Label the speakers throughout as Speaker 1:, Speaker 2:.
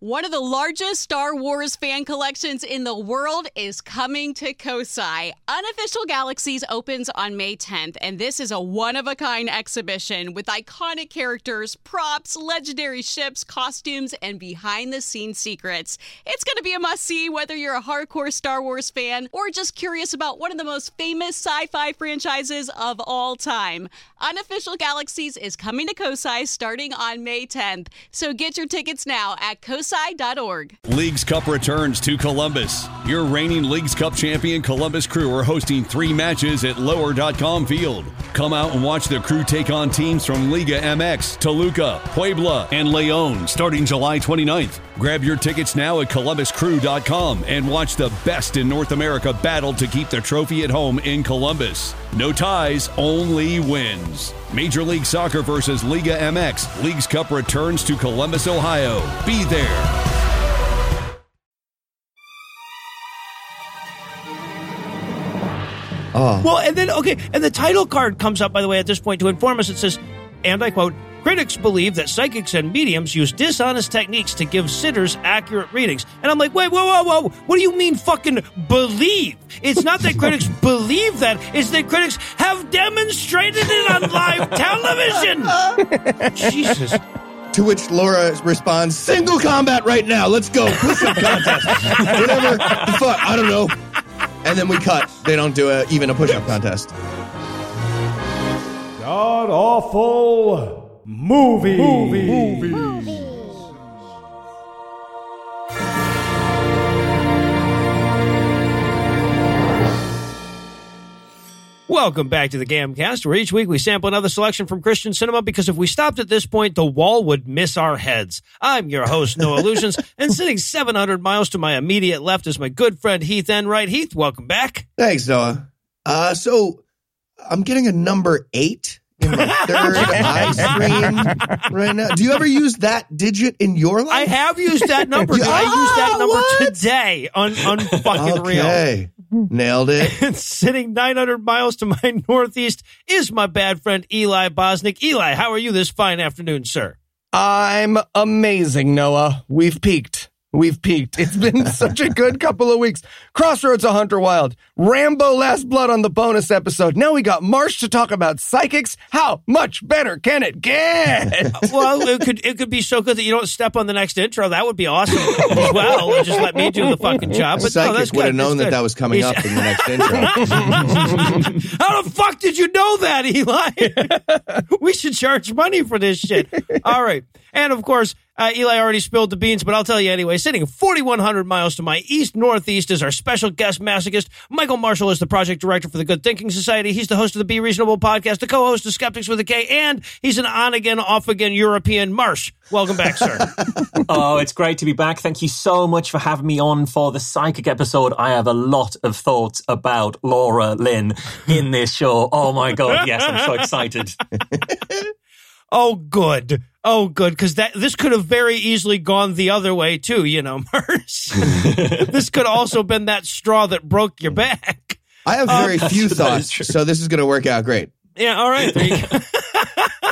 Speaker 1: One of the largest Star Wars fan collections in the world is coming to Kosai. Unofficial Galaxies opens on May 10th, and this is a one-of-a-kind exhibition with iconic characters, props, legendary ships, costumes, and behind-the-scenes secrets. It's going to be a must-see whether you're a hardcore Star Wars fan or just curious about one of the most famous sci-fi franchises of all time. Unofficial Galaxies is coming to Kosai starting on May 10th, so get your tickets now at kosai.org.
Speaker 2: Leagues Cup returns to Columbus. Your reigning Leagues Cup champion Columbus Crew are hosting 3 matches at Lower.com Field. Come out and watch the Crew take on teams from Liga MX, Toluca, Puebla, and León starting July 29th. Grab your tickets now at columbuscrew.com and watch the best in North America battle to keep the trophy at home in Columbus. No ties, only wins. Major League Soccer versus Liga MX. Leagues Cup returns to Columbus, Ohio. Be there.
Speaker 3: Oh.
Speaker 4: Well, and then, okay, and the title card comes up, by the way, at this point to inform us. It says, and I quote, critics believe that psychics and mediums use dishonest techniques to give sitters accurate readings. And I'm like, wait, whoa. What do you mean fucking believe? It's not that critics believe that. It's that critics have demonstrated it on live television. Jesus.
Speaker 3: To which Laura responds, single combat right now. Let's go. Push-up contest. Whatever the fuck. I don't know. And then we cut. They don't do even a push-up contest.
Speaker 5: God-awful movies.
Speaker 4: Welcome back to the Gamcast, where each week we sample another selection from Christian cinema, because if we stopped at this point, the wall would miss our heads. I'm your host, Noah Illusions, and sitting 700 miles to my immediate left is my good friend Heath Enright. Heath, welcome back.
Speaker 3: Thanks, Noah. So I'm getting a number 8 in my third eye screen right now. Do you ever use that digit in your life?
Speaker 4: I have used that number. I used that number today on fucking real.
Speaker 3: Okay. Nailed it.
Speaker 4: And sitting 900 miles to my northeast is my bad friend Eli Bosnick. Eli, how are you this fine afternoon, sir?
Speaker 6: I'm amazing, Noah. We've peaked. It's been such a good couple of weeks. Crossroads of Hunter Wild, Rambo Last Blood on the bonus episode. Now we got Marsh to talk about psychics. How much better can it get?
Speaker 4: Well, it could be so good that you don't step on the next intro. That would be awesome as well. And just let me do the fucking job. But
Speaker 3: psychic would have known that was coming up in the next intro.
Speaker 4: How the fuck did you know that, Eli? We should charge money for this shit. All right. And of course, Eli already spilled the beans, but I'll tell you anyway. Sitting 4,100 miles to my east-northeast is our special guest masochist. Michael Marshall is the project director for the Good Thinking Society. He's the host of the Be Reasonable podcast, the co-host of Skeptics with a K, and he's an on-again, off-again European. Marsh, welcome back, sir.
Speaker 7: Oh, it's great to be back. Thank you so much for having me on for the Psychic episode. I have a lot of thoughts about Laura Lynn in this show. Oh, my God. Yes, I'm so excited.
Speaker 4: Oh, good, because this could have very easily gone the other way, too, you know, Marsh. This could also been that straw that broke your back.
Speaker 3: I have very few thoughts, so this is going to work out great.
Speaker 4: Yeah, all right. There you go.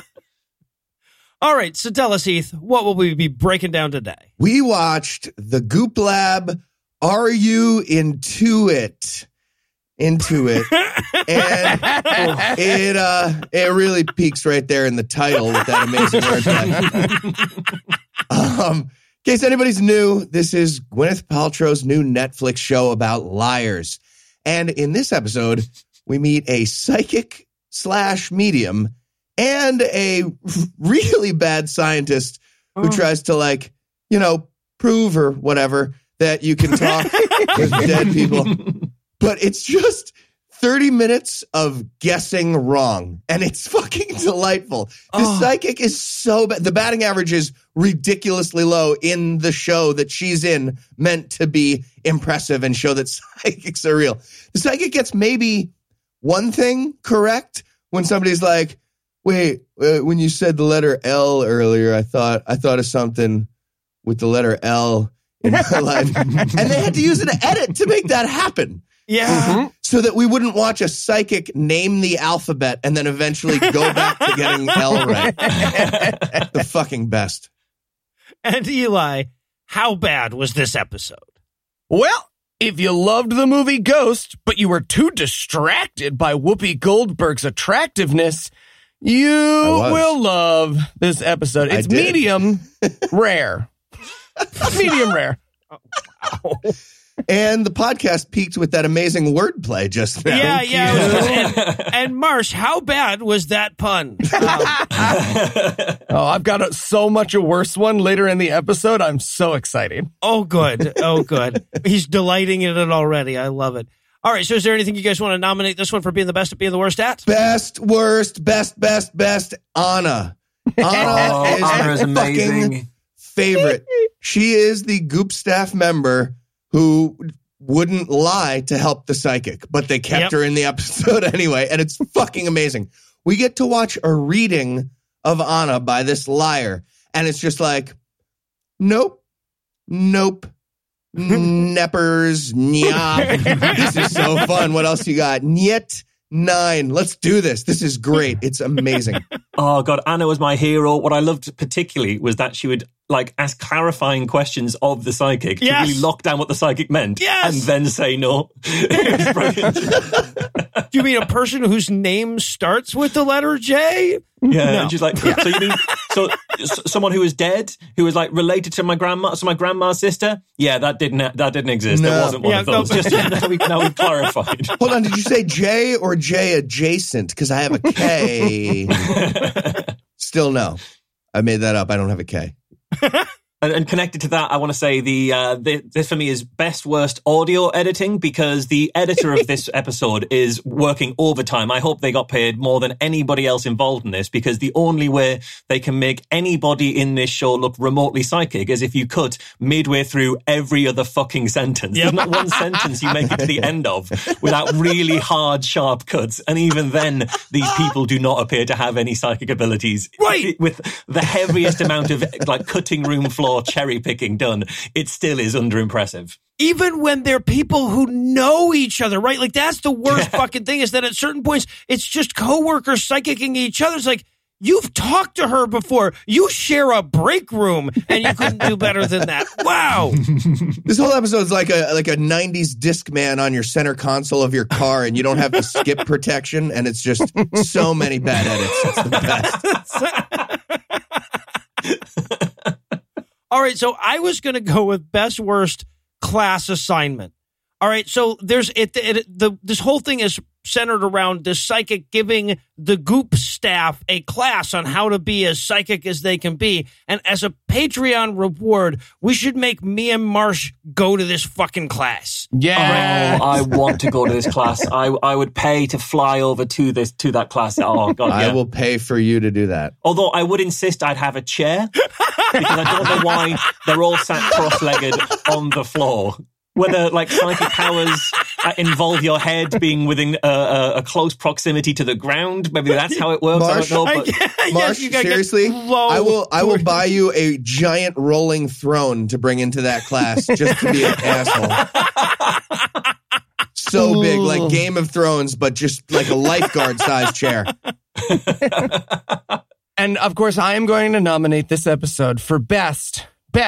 Speaker 4: All right, so tell us, Heath, what will we be breaking down today?
Speaker 3: We watched the Goop Lab, Are You Into It? And it really peaks right there in the title with that amazing wordplay. In case anybody's new, this is Gwyneth Paltrow's new Netflix show about liars. And in this episode, we meet a psychic / medium and a really bad scientist who tries to prove or whatever that you can talk with dead people. But it's just 30 minutes of guessing wrong, and it's fucking delightful. The psychic is so bad. The batting average is ridiculously low in the show that she's in, meant to be impressive and show that psychics are real. The psychic gets maybe one thing correct when somebody's like, wait, when you said the letter L earlier, I thought of something with the letter L in my life. And they had to use an edit to make that happen.
Speaker 4: Yeah.
Speaker 3: So that we wouldn't watch a psychic name the alphabet and then eventually go back to getting L right. The fucking best.
Speaker 4: And Eli, how bad was this episode?
Speaker 6: Well, if you loved the movie Ghost, but you were too distracted by Whoopi Goldberg's attractiveness, you will love this episode. It's medium rare. Medium rare.
Speaker 4: Wow.
Speaker 3: And the podcast peaked with that amazing wordplay just now.
Speaker 4: Yeah. And Marsh, how bad was that pun?
Speaker 6: I've got so much a worse one later in the episode. I'm so excited.
Speaker 4: Oh, good. He's delighting in it already. I love it. All right, so is there anything you guys want to nominate this one for being the best at being the worst at?
Speaker 3: Best, worst, best, Anna. Anna is amazing. Fucking favorite. She is the Goop staff member who wouldn't lie to help the psychic, but they kept her in the episode anyway, and it's fucking amazing. We get to watch a reading of Anna by this liar, and it's just like, nope, neppers, nyah. This is so fun. What else you got? Niet. 9. Let's do this. This is great. It's amazing.
Speaker 7: Oh, God. Anna was my hero. What I loved particularly was that she would ask clarifying questions of the psychic to really lock down what the psychic meant and then say no. It was brilliant.
Speaker 4: Do you mean a person whose name starts with the letter J?
Speaker 7: Yeah. No. And she's like, so you mean someone who is dead, who is related to my grandma, so my grandma's sister? Yeah, that didn't exist. No. It wasn't one of those. Just now we've clarified.
Speaker 3: Hold on, did you say J or J adjacent? Because I have a K. Still no. I made that up. I don't have a K.
Speaker 7: And connected to that, I want to say this for me is best worst audio editing, because the editor of this episode is working overtime. I hope they got paid more than anybody else involved in this, because the only way they can make anybody in this show look remotely psychic is if you cut midway through every other fucking sentence. There's not one sentence you make it to the end of without really hard, sharp cuts. And even then, these people do not appear to have any psychic abilities.
Speaker 4: Right.
Speaker 7: With the heaviest amount of cutting room floor cherry picking done, it still is under-impressive.
Speaker 4: Even when they're people who know each other, right? That's the worst fucking thing, is that at certain points, it's just coworkers psychicking each other. It's like, you've talked to her before. You share a break room, and you couldn't do better than that. Wow.
Speaker 3: This whole episode is like a 90s Discman on your center console of your car, and you don't have the skip protection, and it's just so many bad edits. It's the best.
Speaker 4: All right, so I was going to go with best worst class assignment. All right, so there's this whole thing is centered around the psychic giving the Goop staff a class on how to be as psychic as they can be. And as a Patreon reward, we should make me and Marsh go to this fucking class.
Speaker 6: Yeah.
Speaker 7: Oh, I want to go to this class. I would pay to fly over to that class. Oh, God, yeah.
Speaker 3: I will pay for you to do that.
Speaker 7: Although I would insist I'd have a chair, because I don't know why they're all sat cross-legged on the floor. Whether psychic powers involve your head being within a close proximity to the ground, maybe that's how it works.
Speaker 3: Marsh,
Speaker 7: I don't know. But
Speaker 3: Marsh, seriously, I will buy you a giant rolling throne to bring into that class just to be an asshole. So big, like Game of Thrones, but just like a lifeguard-sized chair.
Speaker 6: And of course, I am going to nominate this episode for best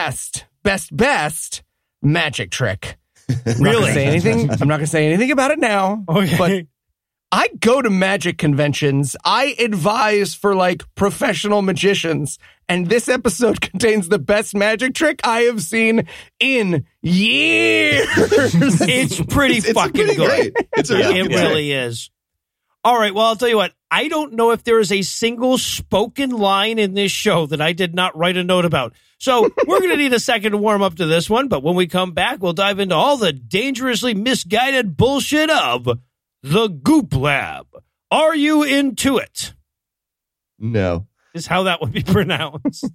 Speaker 6: magic trick.
Speaker 4: Really?
Speaker 6: I'm not going to say anything about it now.
Speaker 4: Okay.
Speaker 6: But I go to magic conventions. I advise for professional magicians. And this episode contains the best magic trick I have seen in years.
Speaker 4: It's pretty fucking good.
Speaker 3: Great.
Speaker 4: It really is. All right, well, I'll tell you what. I don't know if there is a single spoken line in this show that I did not write a note about. So we're going to need a second to warm up to this one. But when we come back, we'll dive into all the dangerously misguided bullshit of the Goop Lab. Are you into it?
Speaker 3: No.
Speaker 4: Is how that would be pronounced.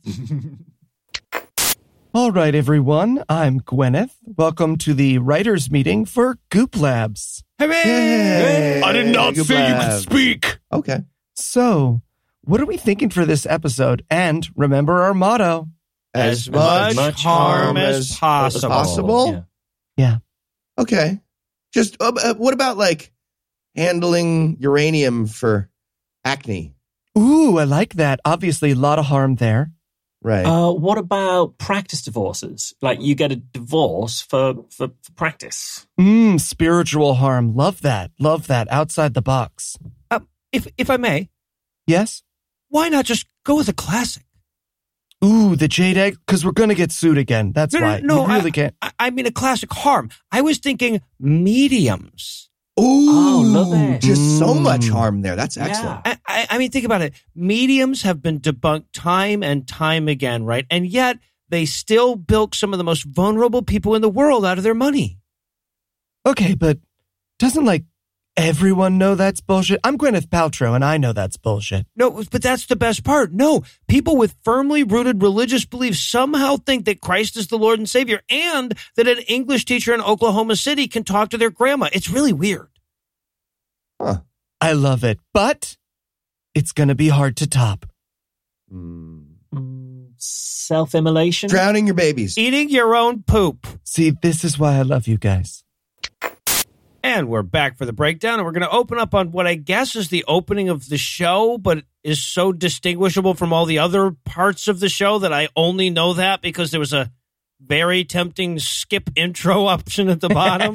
Speaker 6: All right, everyone. I'm Gwyneth. Welcome to the writers' meeting for Goop Labs.
Speaker 4: Hooray!
Speaker 6: I did not
Speaker 3: Goop
Speaker 6: say you
Speaker 3: Labs.
Speaker 6: could speak.
Speaker 3: Okay.
Speaker 6: So, what are we thinking for this episode? And remember our motto.
Speaker 4: As much harm as possible.
Speaker 6: Yeah.
Speaker 3: Okay. Just what about handling uranium for acne?
Speaker 6: Ooh, I like that. Obviously, a lot of harm there.
Speaker 3: Right.
Speaker 7: What about practice divorces? Like you get a divorce for practice.
Speaker 6: Spiritual harm. Love that. Love that. Outside the box.
Speaker 4: If I may,
Speaker 6: Yes?
Speaker 4: why not just go with a classic?
Speaker 6: Ooh, the jade egg? Because we're going to get sued again. That's why.
Speaker 4: No,
Speaker 6: You really can't.
Speaker 4: I mean a classic harm. I was thinking mediums.
Speaker 3: Ooh,
Speaker 7: love it.
Speaker 3: Just so much harm there. That's excellent.
Speaker 7: Yeah.
Speaker 4: I mean, think about it. Mediums have been debunked time and time again, right? And yet they still bilk some of the most vulnerable people in the world out of their money.
Speaker 6: Okay, but doesn't everyone know that's bullshit? I'm Gwyneth Paltrow, and I know that's bullshit.
Speaker 4: No, but that's the best part. No, people with firmly rooted religious beliefs somehow think that Christ is the Lord and Savior and that an English teacher in Oklahoma City can talk to their grandma. It's really weird.
Speaker 3: Huh.
Speaker 6: I love it, but it's going to be hard to top.
Speaker 7: Self-immolation?
Speaker 3: Drowning your babies.
Speaker 4: Eating your own poop.
Speaker 6: See, this is why I love you guys.
Speaker 4: And we're back for the breakdown, and we're going to open up on what I guess is the opening of the show, but is so distinguishable from all the other parts of the show that I only know that because there was a very tempting skip intro option at the bottom.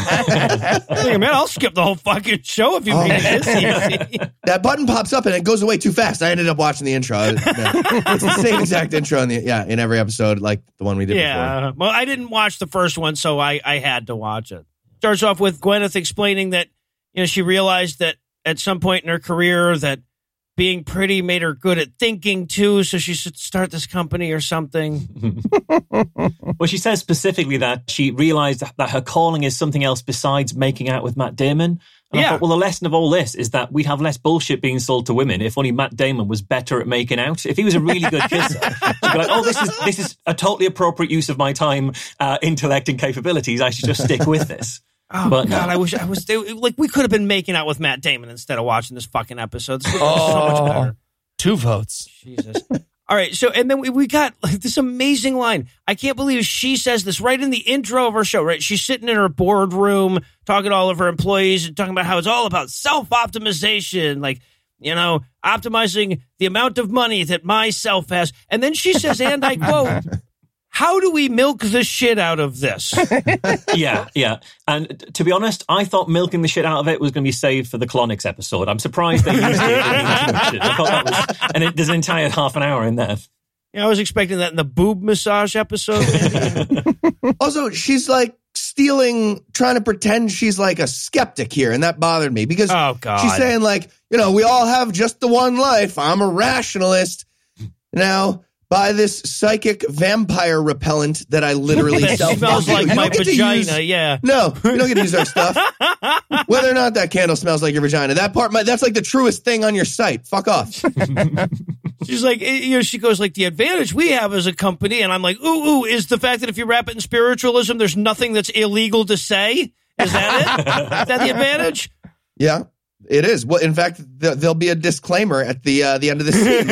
Speaker 4: Man, I'll skip the whole fucking show if you make it this easy.
Speaker 3: That button pops up and it goes away too fast. I ended up watching the intro. It's the same exact intro in every episode, like the one we did before.
Speaker 4: Well, I didn't watch the first one, so I had to watch it. Starts off with Gwyneth explaining that she realized that at some point in her career that being pretty made her good at thinking too, so she should start this company or something.
Speaker 7: Well, she says specifically that she realized that her calling is something else besides making out with Matt Damon. And I thought, well, the lesson of all this is that we'd have less bullshit being sold to women if only Matt Damon was better at making out. If he was a really good kisser, she'd be like, oh, this is a totally appropriate use of my time, intellect and capabilities. I should just stick with this.
Speaker 4: Oh, but God, I wish I was... we could have been making out with Matt Damon instead of watching this fucking episode. This would have been so much better.
Speaker 6: 2 votes.
Speaker 4: Jesus. All right, so, and then we got this amazing line. I can't believe she says this right in the intro of her show, right? She's sitting in her boardroom talking to all of her employees and talking about how it's all about self-optimization, optimizing the amount of money that myself has. And then she says, and I quote... How do we milk the shit out of this?
Speaker 7: Yeah. And to be honest, I thought milking the shit out of it was going to be saved for the Clonics episode. I'm surprised they used it in the introduction. I thought that was... And there's an entire half an hour in there.
Speaker 4: Yeah, I was expecting that in the boob massage episode.
Speaker 3: Also, she's trying to pretend she's like a skeptic here, and that bothered me because she's saying we all have just the one life. I'm a rationalist. Now... buy this psychic vampire repellent that I literally sell.
Speaker 4: Smells like my vagina, yeah.
Speaker 3: No, you don't get to use our stuff. Whether or not that candle smells like your vagina, that's like the truest thing on your site. Fuck off.
Speaker 4: She's like, she goes the advantage we have as a company, and I'm like, ooh, is the fact that if you wrap it in spiritualism, there's nothing that's illegal to say? Is that it? Is that the advantage?
Speaker 3: Yeah. It is. Well, in fact, there'll be a disclaimer at the end of the scene.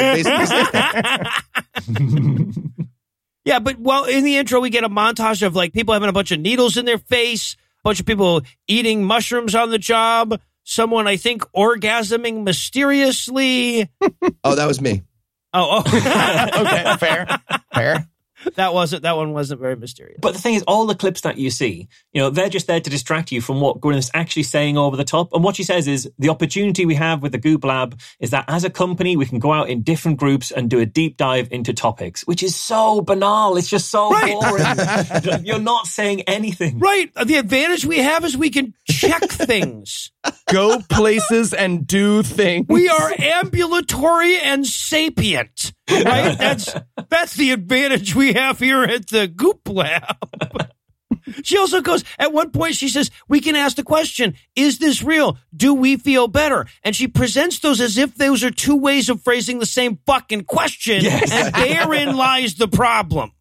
Speaker 3: That basically
Speaker 4: yeah, but in the intro, we get a montage of people having a bunch of needles in their face, a bunch of people eating mushrooms on the job, someone, I think, orgasming mysteriously.
Speaker 3: Oh, that was me.
Speaker 4: Oh.
Speaker 6: Okay, fair.
Speaker 4: That one wasn't very mysterious.
Speaker 7: But the thing is, all the clips that you see, they're just there to distract you from what Gwyneth's actually saying over the top. And what she says is the opportunity we have with the Goop Lab is that as a company, we can go out in different groups and do a deep dive into topics, which is so banal. It's just so boring. You're not saying anything.
Speaker 4: Right. The advantage we have is we can check things.
Speaker 6: Go places and do things.
Speaker 4: We are ambulatory and sapient. Right? That's the advantage we have here at the Goop Lab. She also goes, at one point she says, we can ask the question, is this real? Do we feel better? And she presents those as if those are 2 ways of phrasing the same fucking question. Yes. And therein lies the problem.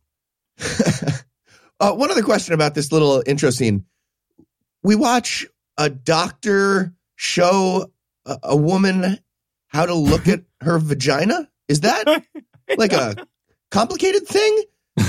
Speaker 3: One other question about this little intro scene. We watch a doctor show a woman how to look at her vagina. Is that like a complicated thing?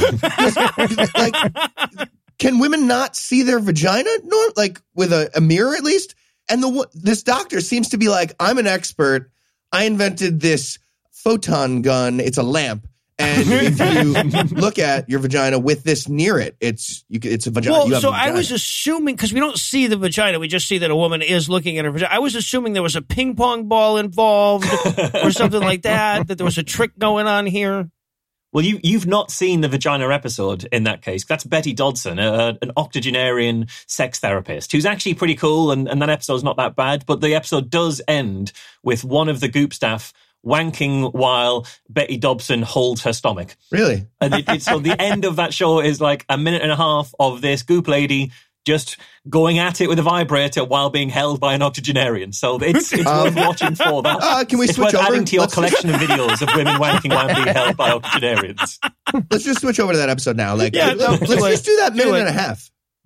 Speaker 3: Can women not see their vagina? Nor with a mirror at least? And this doctor seems to be like, I'm an expert. I invented this photon gun. It's a lamp. And if you look at your vagina with this near it, it's a vagina.
Speaker 4: Well,
Speaker 3: you have
Speaker 4: so
Speaker 3: a vagina.
Speaker 4: I was assuming, because we don't see the vagina, we just see that a woman is looking at her vagina. I was assuming there was a ping pong ball involved or something like that there was a trick going on here.
Speaker 7: Well, you've not seen the vagina episode in that case. That's Betty Dodson, an octogenarian sex therapist, who's actually pretty cool, and that episode's not that bad. But the episode does end with one of the Goop staff wanking while Betty Dobson holds her stomach.
Speaker 3: Really?
Speaker 7: And so the end of that show is like a minute and a half of this Goop lady just going at it with a vibrator while being held by an octogenarian. So it's worth watching for that.
Speaker 3: Can we
Speaker 7: it's
Speaker 3: switch
Speaker 7: worth
Speaker 3: over?
Speaker 7: adding to your collection of videos of women wanking while being held by octogenarians.
Speaker 3: Let's just switch over to that episode now. Let's
Speaker 4: do
Speaker 3: just do that minute and a half.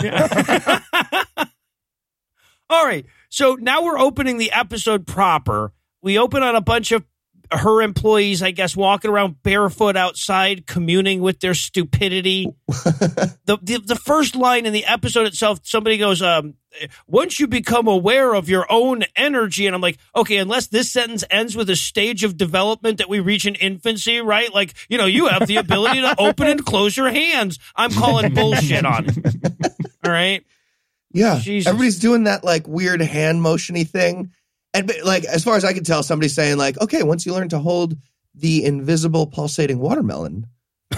Speaker 4: All right. So now we're opening the episode proper. We open on a bunch of her employees, I guess, walking around barefoot outside, communing with their stupidity. The first line in the episode itself, somebody goes, once you become aware of your own energy, and I'm like, okay, unless this sentence ends with a stage of development that we reach in infancy, right? Like, you have the ability to open and close your hands. I'm calling bullshit on it. All right?
Speaker 3: Yeah.
Speaker 4: Jesus.
Speaker 3: Everybody's doing that like weird hand motion-y thing. And like, as far as I can tell, somebody's saying like, okay, once you learn to hold the invisible pulsating watermelon.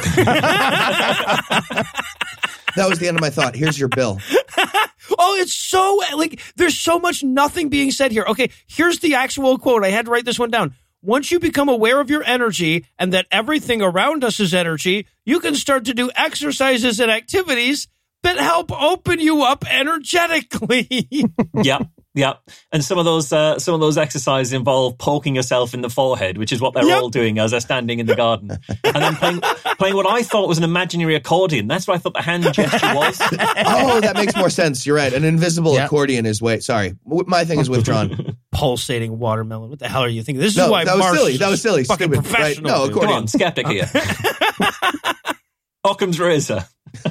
Speaker 3: That was the end of my thought. Here's your bill.
Speaker 4: Oh, it's so like, there's so much nothing being said here. Okay, here's the actual quote. I had to write this one down. Once you become aware of your energy and that everything around us is energy, you can start to do exercises and activities that help open you up energetically.
Speaker 7: Yeah. And some of those exercises involve poking yourself in the forehead, which is what they're all doing as they're standing in the garden. And then playing what I thought was an imaginary accordion. That's what I thought the hand gesture was.
Speaker 3: Oh, that makes more sense. You're right. An invisible accordion is sorry. My thing is withdrawn.
Speaker 4: Pulsating watermelon. What the hell are you thinking? This is
Speaker 3: No,
Speaker 4: why
Speaker 3: that was
Speaker 4: Marsh
Speaker 3: silly. That was silly.
Speaker 4: Fucking
Speaker 3: Stupid.
Speaker 4: professional.
Speaker 3: Right? No,
Speaker 4: dude.
Speaker 3: accordion.
Speaker 7: Come on, skeptic here. Occam's razor.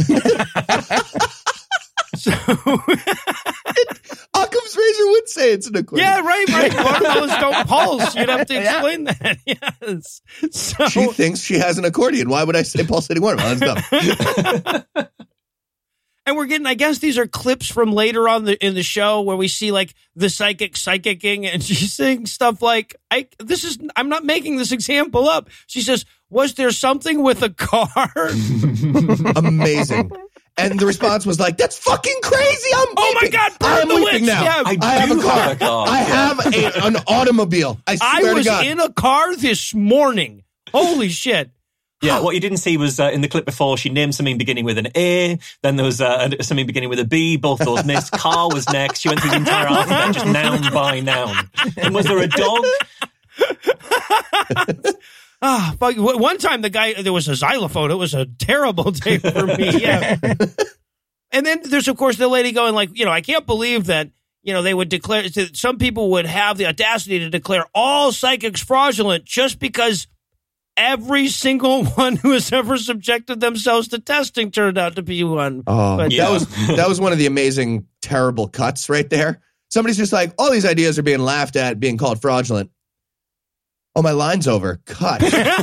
Speaker 3: Occam's razor would say it's an accordion.
Speaker 4: Yeah, right. Watermelons don't pulse. You'd have to explain that. Yes. So,
Speaker 3: She thinks she has an accordion. Why would I say pulsating watermelon? That's dumb.
Speaker 4: and we're getting, I guess these are clips from later on in the show where we see like the psychicking, and she's saying stuff like, I'm not making this example up. She says, was there something with a car?
Speaker 3: Amazing. And the response was like, that's fucking crazy. I'm weeping.
Speaker 4: Oh my God,
Speaker 3: I am
Speaker 4: burn the
Speaker 3: weeping
Speaker 4: witch.
Speaker 3: now.
Speaker 4: Yeah,
Speaker 3: I have a car. I have an automobile. I swear to
Speaker 4: was
Speaker 3: God.
Speaker 4: in a car this morning. Holy shit.
Speaker 7: Yeah, what you didn't see was in the clip before, she named something beginning with an A, then there was something beginning with a B, both those missed. Car was next. She went through the entire alphabet, just noun by noun. And was there a dog?
Speaker 4: One time there was a xylophone. It was a terrible day for me. Yeah. And then there's, of course, the lady going like, I can't believe that, they would declare, some people would have the audacity to declare all psychics fraudulent just because every single one who has ever subjected themselves to testing turned out to be one.
Speaker 3: Oh, that was one of the amazing, terrible cuts right there. Somebody's just like, all these ideas are being laughed at, being called fraudulent. Oh, my line's over. Cut.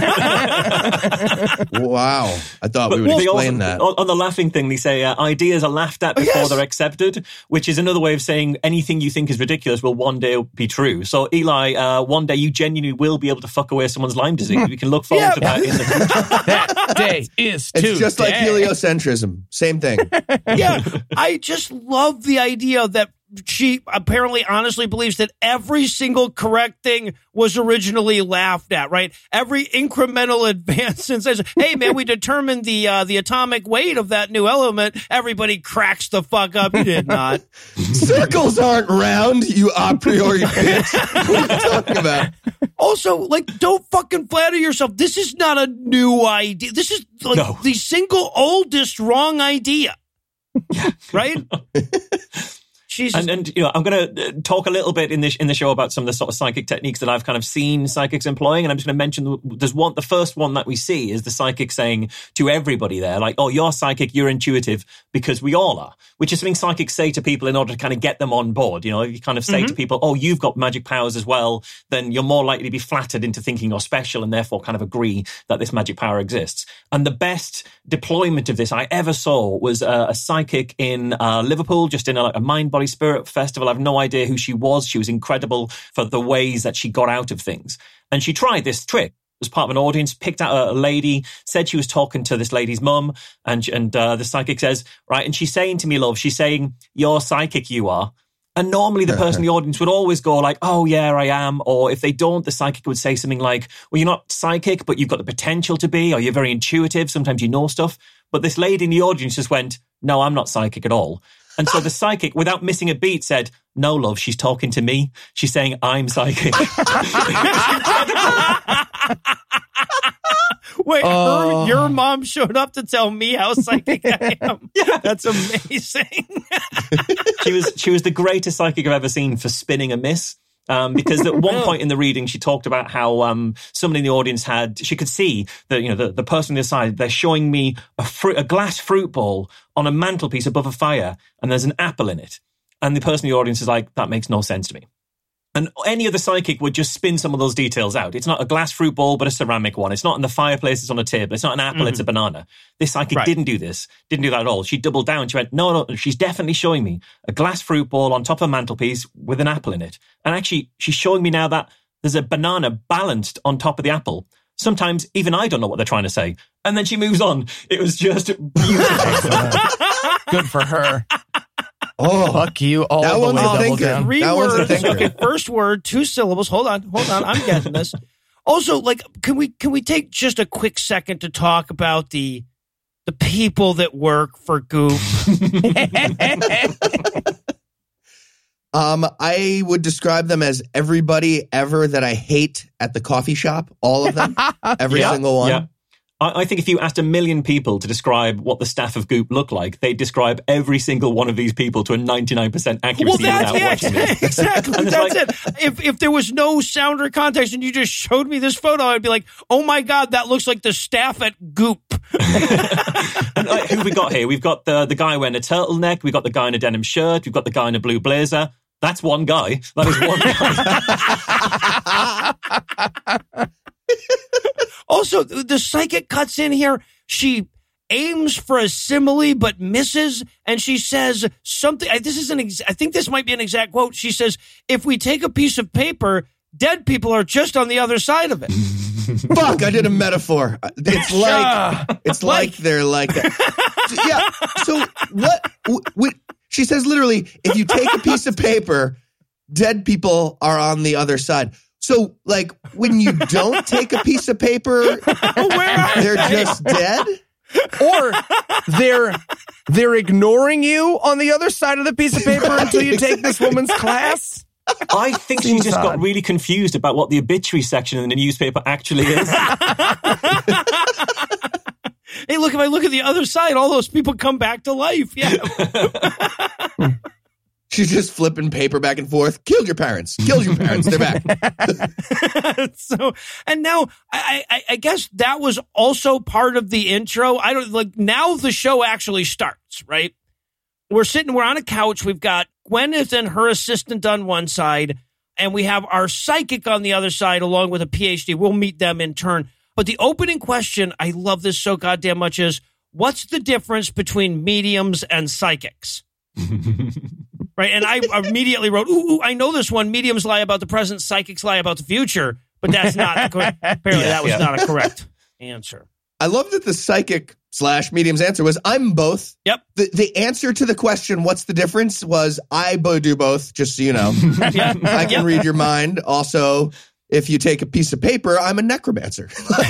Speaker 3: Wow. I thought we would explain that.
Speaker 7: On the laughing thing, they say ideas are laughed at before they're accepted, which is another way of saying anything you think is ridiculous will one day be true. So, Eli, one day you genuinely will be able to fuck away someone's Lyme disease. We can look forward to that in the future.
Speaker 6: That day is today.
Speaker 3: It's just like heliocentrism. Same thing.
Speaker 4: Yeah. I just love the idea that she apparently honestly believes that every single correct thing was originally laughed at, right? Every incremental advance and says, hey, man, we determined the atomic weight of that new element. Everybody cracks the fuck up. You did not.
Speaker 3: Circles aren't round, you a priori bitch. What are you talking about?
Speaker 4: Also, like, don't fucking flatter yourself. This is not a new idea. This is like the single oldest wrong idea. Right?
Speaker 7: And I'm going to talk a little bit in the show about some of the sort of psychic techniques that I've kind of seen psychics employing, and I'm just going to mention the first one that we see is the psychic saying to everybody there, like, "Oh, you're psychic, you're intuitive, because we all are," which is something psychics say to people in order to kind of get them on board. If you kind of say to people, "Oh, you've got magic powers as well," then you're more likely to be flattered into thinking you're special and therefore kind of agree that this magic power exists. And the best deployment of this I ever saw was a psychic in Liverpool, just in a mind body spirit festival. I have no idea who she was. She was incredible for the ways that she got out of things. And she tried this trick as part of an audience, picked out a lady, said she was talking to this lady's mum, and the psychic says, right, and she's saying to me, love, she's saying, "You're psychic, you are." And normally the person in the audience would always go like, "Oh yeah, I am." Or if they don't, the psychic would say something like, "Well, you're not psychic, but you've got the potential to be, or you're very intuitive. Sometimes you know stuff." But this lady in the audience just went, "No, I'm not psychic at all." And so the psychic, without missing a beat, said, "No, love, she's talking to me. She's saying I'm psychic."
Speaker 4: Wait, your mom showed up to tell me how psychic I am. Yeah. That's amazing.
Speaker 7: She was the greatest psychic I've ever seen for spinning a miss. Because at one point in the reading, she talked about how somebody in the audience she could see that the person on the other side, they're showing me a glass fruit bowl on a mantelpiece above a fire, and there's an apple in it. And the person in the audience is like, "That makes no sense to me." And any other psychic would just spin some of those details out. It's not a glass fruit bowl, but a ceramic one. It's not in the fireplace, it's on a table. It's not an apple, it's a banana. This psychic didn't do that at all. She doubled down. She went, no, she's definitely showing me a glass fruit bowl on top of a mantelpiece with an apple in it. And actually, she's showing me now that there's a banana balanced on top of the apple. Sometimes even I don't know what they're trying to say. And then she moves on. It was just beautiful.
Speaker 6: Good for her. Oh, fuck you all
Speaker 3: that
Speaker 6: the
Speaker 3: one's
Speaker 6: way
Speaker 3: a
Speaker 6: double
Speaker 3: thinker.
Speaker 6: down.
Speaker 4: 3
Speaker 3: That one's a
Speaker 4: words.
Speaker 3: thinker.
Speaker 4: Okay, first word, 2 syllables. Hold on. I'm getting this. Also, can we take just a quick second to talk about the people that work for Goop?
Speaker 3: I would describe them as everybody ever that I hate at the coffee shop. All of them. Every single one.
Speaker 7: Yeah. I think if you asked 1 million people to describe what the staff of Goop look like, they'd describe every single one of these people to a 99% accuracy without watching this.
Speaker 4: Exactly. That's it. If there was no sound or context and you just showed me this photo, I'd be like, "Oh my God, that looks like the staff at Goop."
Speaker 7: And who have we got here? We've got the guy wearing a turtleneck. We've got the guy in a denim shirt. We've got the guy in a blue blazer. That's one guy. That is one guy.
Speaker 4: Also, the psychic cuts in here. She aims for a simile but misses, and she says something. I think this might be an exact quote. She says, "If we take a piece of paper, dead people are just on the other side of it."
Speaker 3: Fuck! I did a metaphor. It's like they're like that. Yeah. So what? She says literally, if you take a piece of paper, dead people are on the other side. So, like, when you don't take a piece of paper, they're just dead?
Speaker 6: Or they're ignoring you on the other side of the piece of paper until you take this woman's class?
Speaker 7: I think she just got really confused about what the obituary section in the newspaper actually is.
Speaker 4: Hey, look, if I look at the other side, all those people come back to life. Yeah.
Speaker 3: She's just flipping paper back and forth. Killed your parents. They're back.
Speaker 4: So, and now I guess that was also part of the intro. Now the show actually starts, right? We're on a couch. We've got Gwyneth and her assistant on one side, and we have our psychic on the other side, along with a PhD. We'll meet them in turn. But the opening question, I love this so goddamn much, is what's the difference between mediums and psychics? Right, and I immediately wrote, ooh, I know this one. Mediums lie about the present, psychics lie about the future. But that's not correct. Apparently, that was not a correct answer.
Speaker 3: I love that the psychic/medium's answer was, I'm both.
Speaker 4: Yep.
Speaker 3: The answer to the question, what's the difference, was I do both, just so you know. I can read your mind. Also, if you take a piece of paper, I'm a necromancer.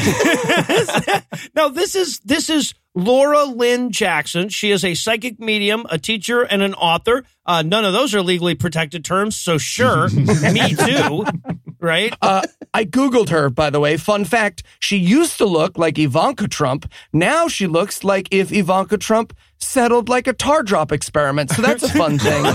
Speaker 4: Now, this is Laura Lynn Jackson. She is a psychic medium, a teacher, and an author. None of those are legally protected terms, so sure, me too. right?
Speaker 6: I Googled her, by the way. Fun fact, she used to look like Ivanka Trump. Now she looks like if Ivanka Trump settled like a tar drop experiment. So that's a fun thing.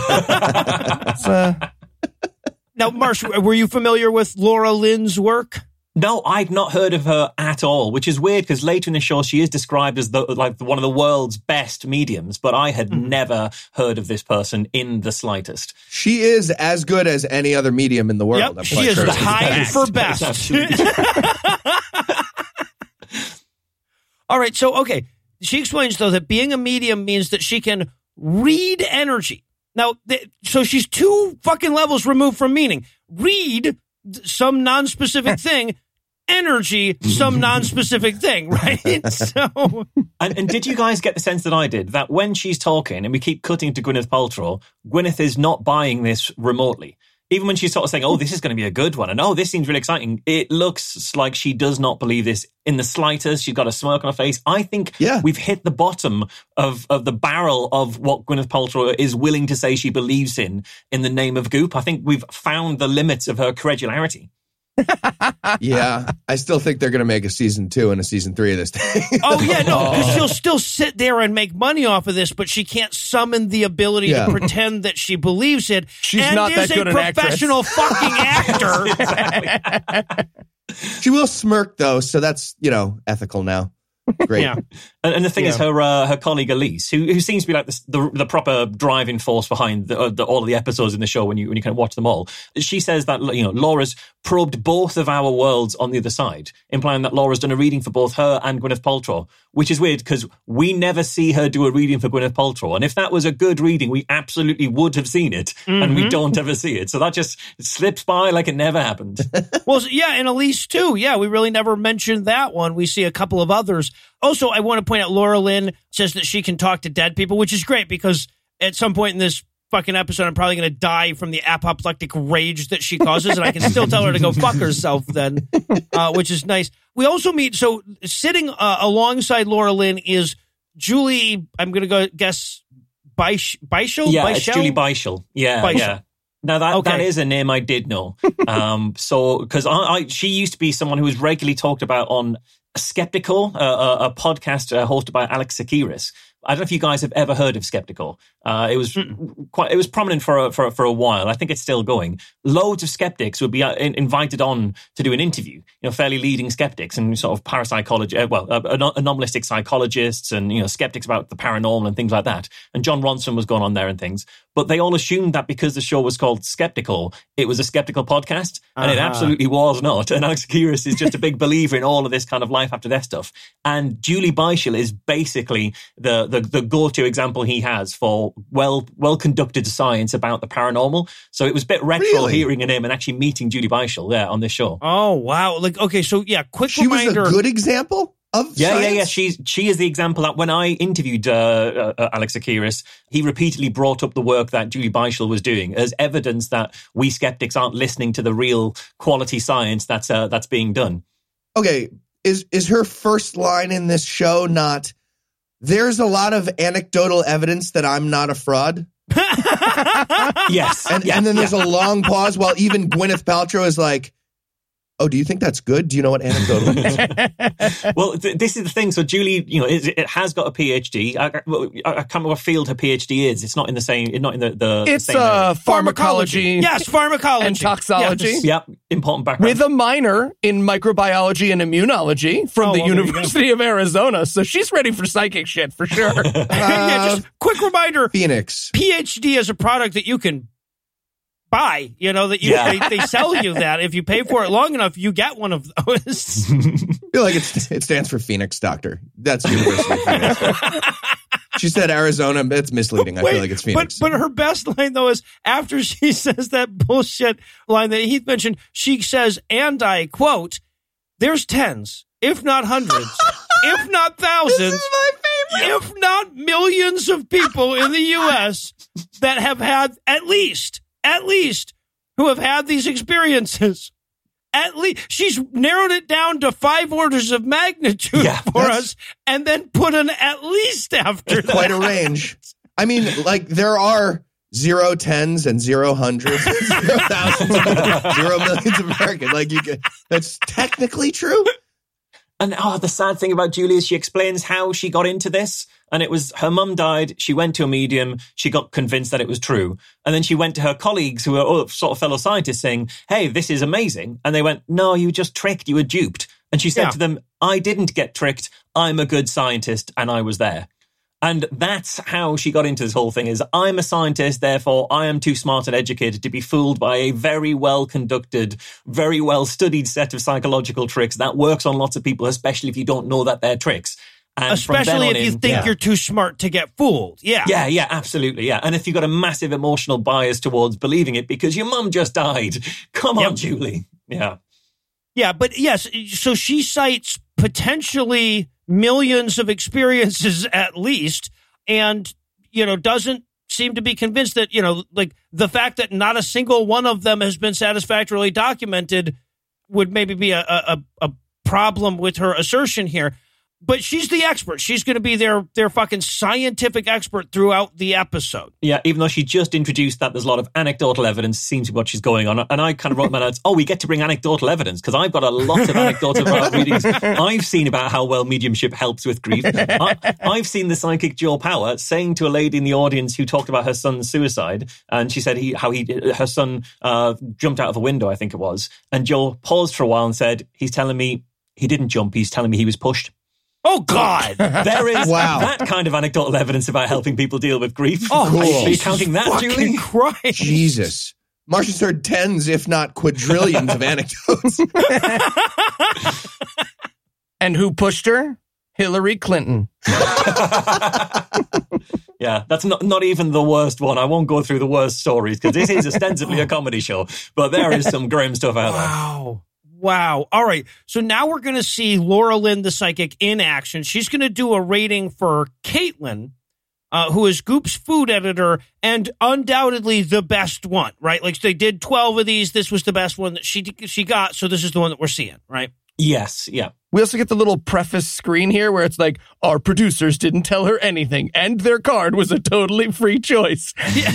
Speaker 4: Now, Marsh, were you familiar with Laura Lynn's work?
Speaker 7: No, I'd not heard of her at all, which is weird because later in the show she is described as one of the world's best mediums, but I had never heard of this person in the slightest.
Speaker 3: She is as good as any other medium in the world.
Speaker 4: Yep, she is tied for best. All right, so, okay. She explains, though, that being a medium means that she can read energy. Now, so she's 2 fucking levels removed from meaning. Read some non-specific thing, energy, some non-specific thing, right? So,
Speaker 7: and did you guys get the sense that I did, that when she's talking, and we keep cutting to Gwyneth Paltrow, Gwyneth is not buying this remotely? Even when she's sort of saying, oh, this is going to be a good one, and oh, this seems really exciting, it looks like she does not believe this in the slightest. She's got a smirk on her face. I think we've hit the bottom of the barrel of what Gwyneth Paltrow is willing to say she believes in the name of Goop. I think we've found the limits of her credulity.
Speaker 3: Yeah, I still think they're going to make a season 2 and a season 3 of this thing.
Speaker 4: Oh, yeah, no, because she'll still sit there and make money off of this, but she can't summon the ability to pretend that she believes it.
Speaker 6: She's not that good an actress.
Speaker 4: And is a professional fucking actor.
Speaker 3: She will smirk, though, so that's, ethical now. Great.
Speaker 4: Yeah.
Speaker 7: And the thing is, her colleague Elise, who seems to be like the proper driving force behind all of the episodes in the show when you kind of watch them all, she says that Laura's probed both of our worlds on the other side, implying that Laura's done a reading for both her and Gwyneth Paltrow, which is weird because we never see her do a reading for Gwyneth Paltrow. And if that was a good reading, we absolutely would have seen it, and we don't ever see it. So that just slips by like it never happened.
Speaker 4: Well, yeah, and Elise too. Yeah, we really never mentioned that one. We see a couple of others. Also, I want to point out Laura Lynn says that she can talk to dead people, which is great because at some point in this fucking episode, I'm probably going to die from the apoplectic rage that she causes, and I can still tell her to go fuck herself then, which is nice. We also meet, so sitting alongside Laura Lynn is Julie, I'm going to go guess, Beischel?
Speaker 7: Yeah, it's Julie Beischel. Yeah,
Speaker 4: Beischel.
Speaker 7: yeah. Now that is a name I did know. So because she used to be someone who was regularly talked about on Skeptical, a podcast hosted by Alex Tsakiris. I don't know if you guys have ever heard of Skeptical. It was prominent for a while. I think it's still going. Loads of skeptics would be invited on to do an interview. Fairly leading skeptics and sort of parapsychology, anomalistic psychologists and skeptics about the paranormal and things like that. And John Ronson was going on there and things. But they all assumed that because the show was called Skeptical, it was a skeptical podcast, and it absolutely was not. And Alex Tsakiris is just a big believer in all of this kind of life after death stuff. And Julie Beischel is basically the go-to example he has for well-conducted science about the paranormal. So it was a bit retro hearing a name and actually meeting Julie Beischel on this show.
Speaker 4: Oh, wow. Quick
Speaker 3: she
Speaker 4: reminder.
Speaker 3: She was a good example of science?
Speaker 7: Yeah. She is the example that when I interviewed Alex Tsakiris, he repeatedly brought up the work that Julie Beischel was doing as evidence that we skeptics aren't listening to the real quality science that's being done.
Speaker 3: Okay, is her first line in this show not, there's a lot of anecdotal evidence that I'm not a fraud?
Speaker 7: Yes.
Speaker 3: And then there's a long pause while even Gwyneth Paltrow is like, oh, do you think that's good? Do you know what anecdotal is?
Speaker 7: Well, this is the thing. So Julie, it has got a PhD. I can't remember what field her PhD is. It's not in the same. Not in the.
Speaker 6: It's
Speaker 7: same area.
Speaker 6: pharmacology.
Speaker 4: Yes, pharmacology
Speaker 6: and toxology.
Speaker 4: Yes.
Speaker 7: Yep, important background.
Speaker 6: With a minor in microbiology and immunology from the University of Arizona. So she's ready for psychic shit for sure.
Speaker 4: Just quick reminder:
Speaker 3: Phoenix
Speaker 4: PhD is a product that you can buy, they sell you that. If you pay for it long enough, you get one of those.
Speaker 3: I feel like it stands for Phoenix Doctor. That's University of Phoenix. She said Arizona, but it's misleading. I feel like it's Phoenix.
Speaker 4: But her best line, though, is after she says that bullshit line that Heath mentioned, she says, and I quote, there's tens, if not hundreds, if not thousands,
Speaker 3: This is my favorite.
Speaker 4: if not millions of people in the U.S. that have had at least, who have had these experiences. At least she's narrowed it down to 5 orders of magnitude for us, and then put an at least after that.
Speaker 3: Quite a range. I mean, there are 0 tens and 0 hundreds, 0 thousands, 0 millions of Americans. Like that's technically true.
Speaker 7: And the sad thing about Julie is she explains how she got into this. And it was her mum died. She went to a medium. She got convinced that it was true. And then she went to her colleagues who were sort of fellow scientists saying, hey, this is amazing. And they went, no, you just tricked. You were duped. And she said to them, I didn't get tricked. I'm a good scientist. And I was there. And that's how she got into this whole thing is I'm a scientist, therefore I am too smart and educated to be fooled by a very well conducted, very well studied set of psychological tricks that works on lots of people, especially if you don't know that they're tricks. And
Speaker 4: especially if you think you're too smart to get fooled. Yeah.
Speaker 7: Yeah, absolutely. Yeah. And if you've got a massive emotional bias towards believing it because your mum just died. Come on, Julie. Yeah.
Speaker 4: Yeah, but yes, so she cites potentially millions of experiences at least, and, doesn't seem to be convinced that, like the fact that not a single one of them has been satisfactorily documented would maybe be a problem with her assertion here. But she's the expert. She's going to be their fucking scientific expert throughout the episode.
Speaker 7: Yeah, even though she just introduced that there's a lot of anecdotal evidence, seems to be what she's going on. And I kind of wrote my notes, we get to bring anecdotal evidence, because I've got a lot of anecdotal readings I've seen about how well mediumship helps with grief. I've seen the psychic Joe Power saying to a lady in the audience who talked about her son's suicide, and she said her son jumped out of a window, I think it was. And Joe paused for a while and said, he's telling me he didn't jump, he's telling me he was pushed.
Speaker 4: Oh, God.
Speaker 7: There is that kind of anecdotal evidence about helping people deal with grief.
Speaker 4: Oh, cool.
Speaker 7: Are you counting that, Julie?
Speaker 4: Christ.
Speaker 3: Jesus. Marcia's heard tens, if not quadrillions of anecdotes.
Speaker 6: And who pushed her? Hillary Clinton.
Speaker 7: Yeah, that's not even the worst one. I won't go through the worst stories, because this is ostensibly a comedy show, but there is some grim stuff out there.
Speaker 4: Wow. All right. So now we're going to see Laura Lynn, the psychic, in action. She's going to do a rating for Caitlin, who is Goop's food editor and undoubtedly the best one, right? Like they did 12 of these. This was the best one that she got. So this is the one that we're seeing, right?
Speaker 7: Yes. Yeah.
Speaker 6: We also get the little preface screen here where it's like, our producers didn't tell her anything and their card was a totally free choice.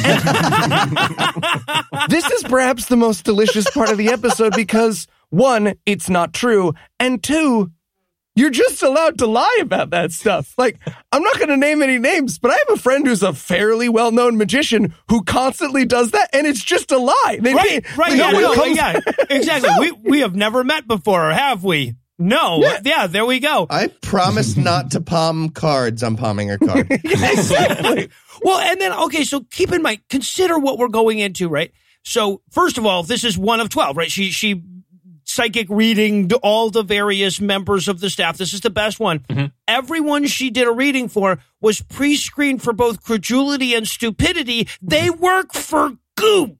Speaker 6: This is perhaps the most delicious part of the episode because, one, it's not true, and two, you're just allowed to lie about that stuff. Like, I'm not going to name any names, but I have a friend who's a fairly well-known magician who constantly does that, and it's just a lie.
Speaker 4: Yeah, exactly. We have never met before, have we? No. Yeah, there we go.
Speaker 3: I promise not to palm cards. I'm palming her card.
Speaker 4: Exactly. Well, and then, okay, so keep in mind, consider what we're going into, right? So, first of all, this is one of 12, right? She psychic reading all the various members of the staff. This is the best one. Mm-hmm. Everyone she did a reading for was pre-screened for both credulity and stupidity. They work for Goop.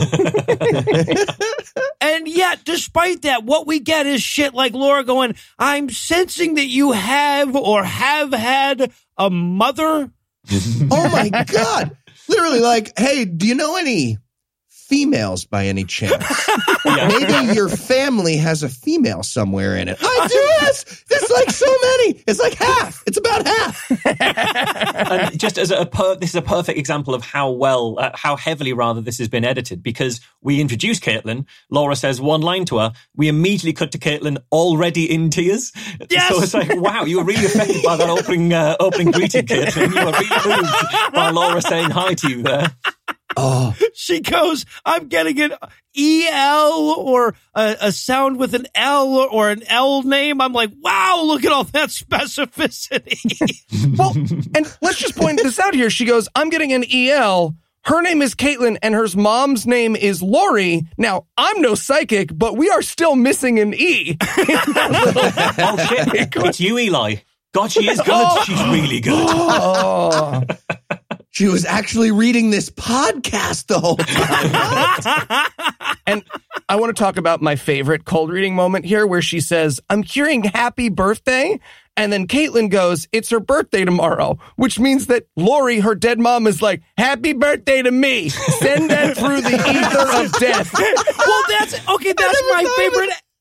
Speaker 4: And yet, despite that, what we get is shit like Laura going, I'm sensing that you have or have had a mother.
Speaker 3: Oh my God. Literally like, hey, do you know any females by any chance? Maybe your family has a female somewhere in it. I do this. There's like so many. It's like half. It's about half.
Speaker 7: And just as this is a perfect example of how heavily this has been edited, because we introduce Caitlin. Laura says one line to her. We immediately cut to Caitlin already in tears.
Speaker 4: Yes!
Speaker 7: So it's like, wow, you were really affected by that opening greeting, Caitlin. You were really moved by Laura saying hi to you there.
Speaker 3: Oh,
Speaker 4: she goes, I'm getting an EL or a sound with an L or an L name. I'm like, wow, look at all that specificity.
Speaker 6: Well, and let's just point this out here. She goes, I'm getting an EL. Her name is Caitlin and her mom's name is Lori. Now, I'm no psychic, but we are still missing an E.
Speaker 7: Oh, shit. It's you, Eli. God, she is good. She's really good.
Speaker 6: Oh.
Speaker 3: She was actually reading this podcast the whole time.
Speaker 6: And I want to talk about my favorite cold reading moment here where she says, I'm hearing happy birthday. And then Caitlin goes, it's her birthday tomorrow, which means that Lori, her dead mom, is like, happy birthday to me. Send that through the ether of death.
Speaker 4: Well, that's my favorite.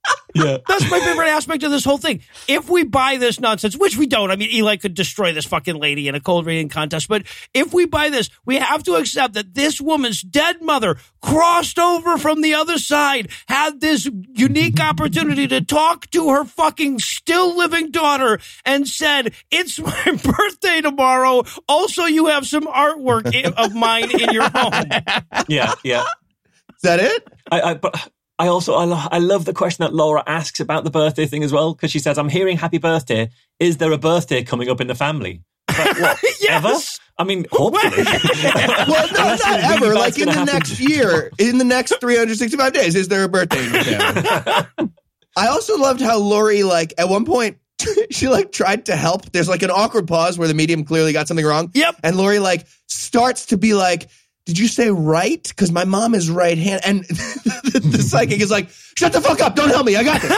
Speaker 7: Yeah.
Speaker 4: That's my favorite aspect of this whole thing. If we buy this nonsense, which we don't, I mean, Eli could destroy this fucking lady in a cold reading contest, but if we buy this, we have to accept that this woman's dead mother crossed over from the other side, had this unique opportunity to talk to her fucking still living daughter and said, "It's my birthday tomorrow. Also, you have some artwork of mine in your home."
Speaker 7: Yeah.
Speaker 3: Is that it?
Speaker 7: I love the question that Laura asks about the birthday thing as well, because she says, "I'm hearing happy birthday. Is there a birthday coming up in the family?" Like, what?
Speaker 4: Yes.
Speaker 7: Ever? I mean, hopefully.
Speaker 3: Well, no, not
Speaker 7: really
Speaker 3: ever.
Speaker 7: bad's
Speaker 3: Like in
Speaker 7: gonna
Speaker 3: the
Speaker 7: happen.
Speaker 3: next year, in the next 365 days, is there a birthday in your family? I also loved how Lori, like, at one point, she like tried to help. There's like an awkward pause where the medium clearly got something wrong.
Speaker 4: Yep.
Speaker 3: And Lori like starts to be like, "Did you say right? Because my mom is right hand." And the psychic is like, "Shut the fuck up. Don't help me. I got this.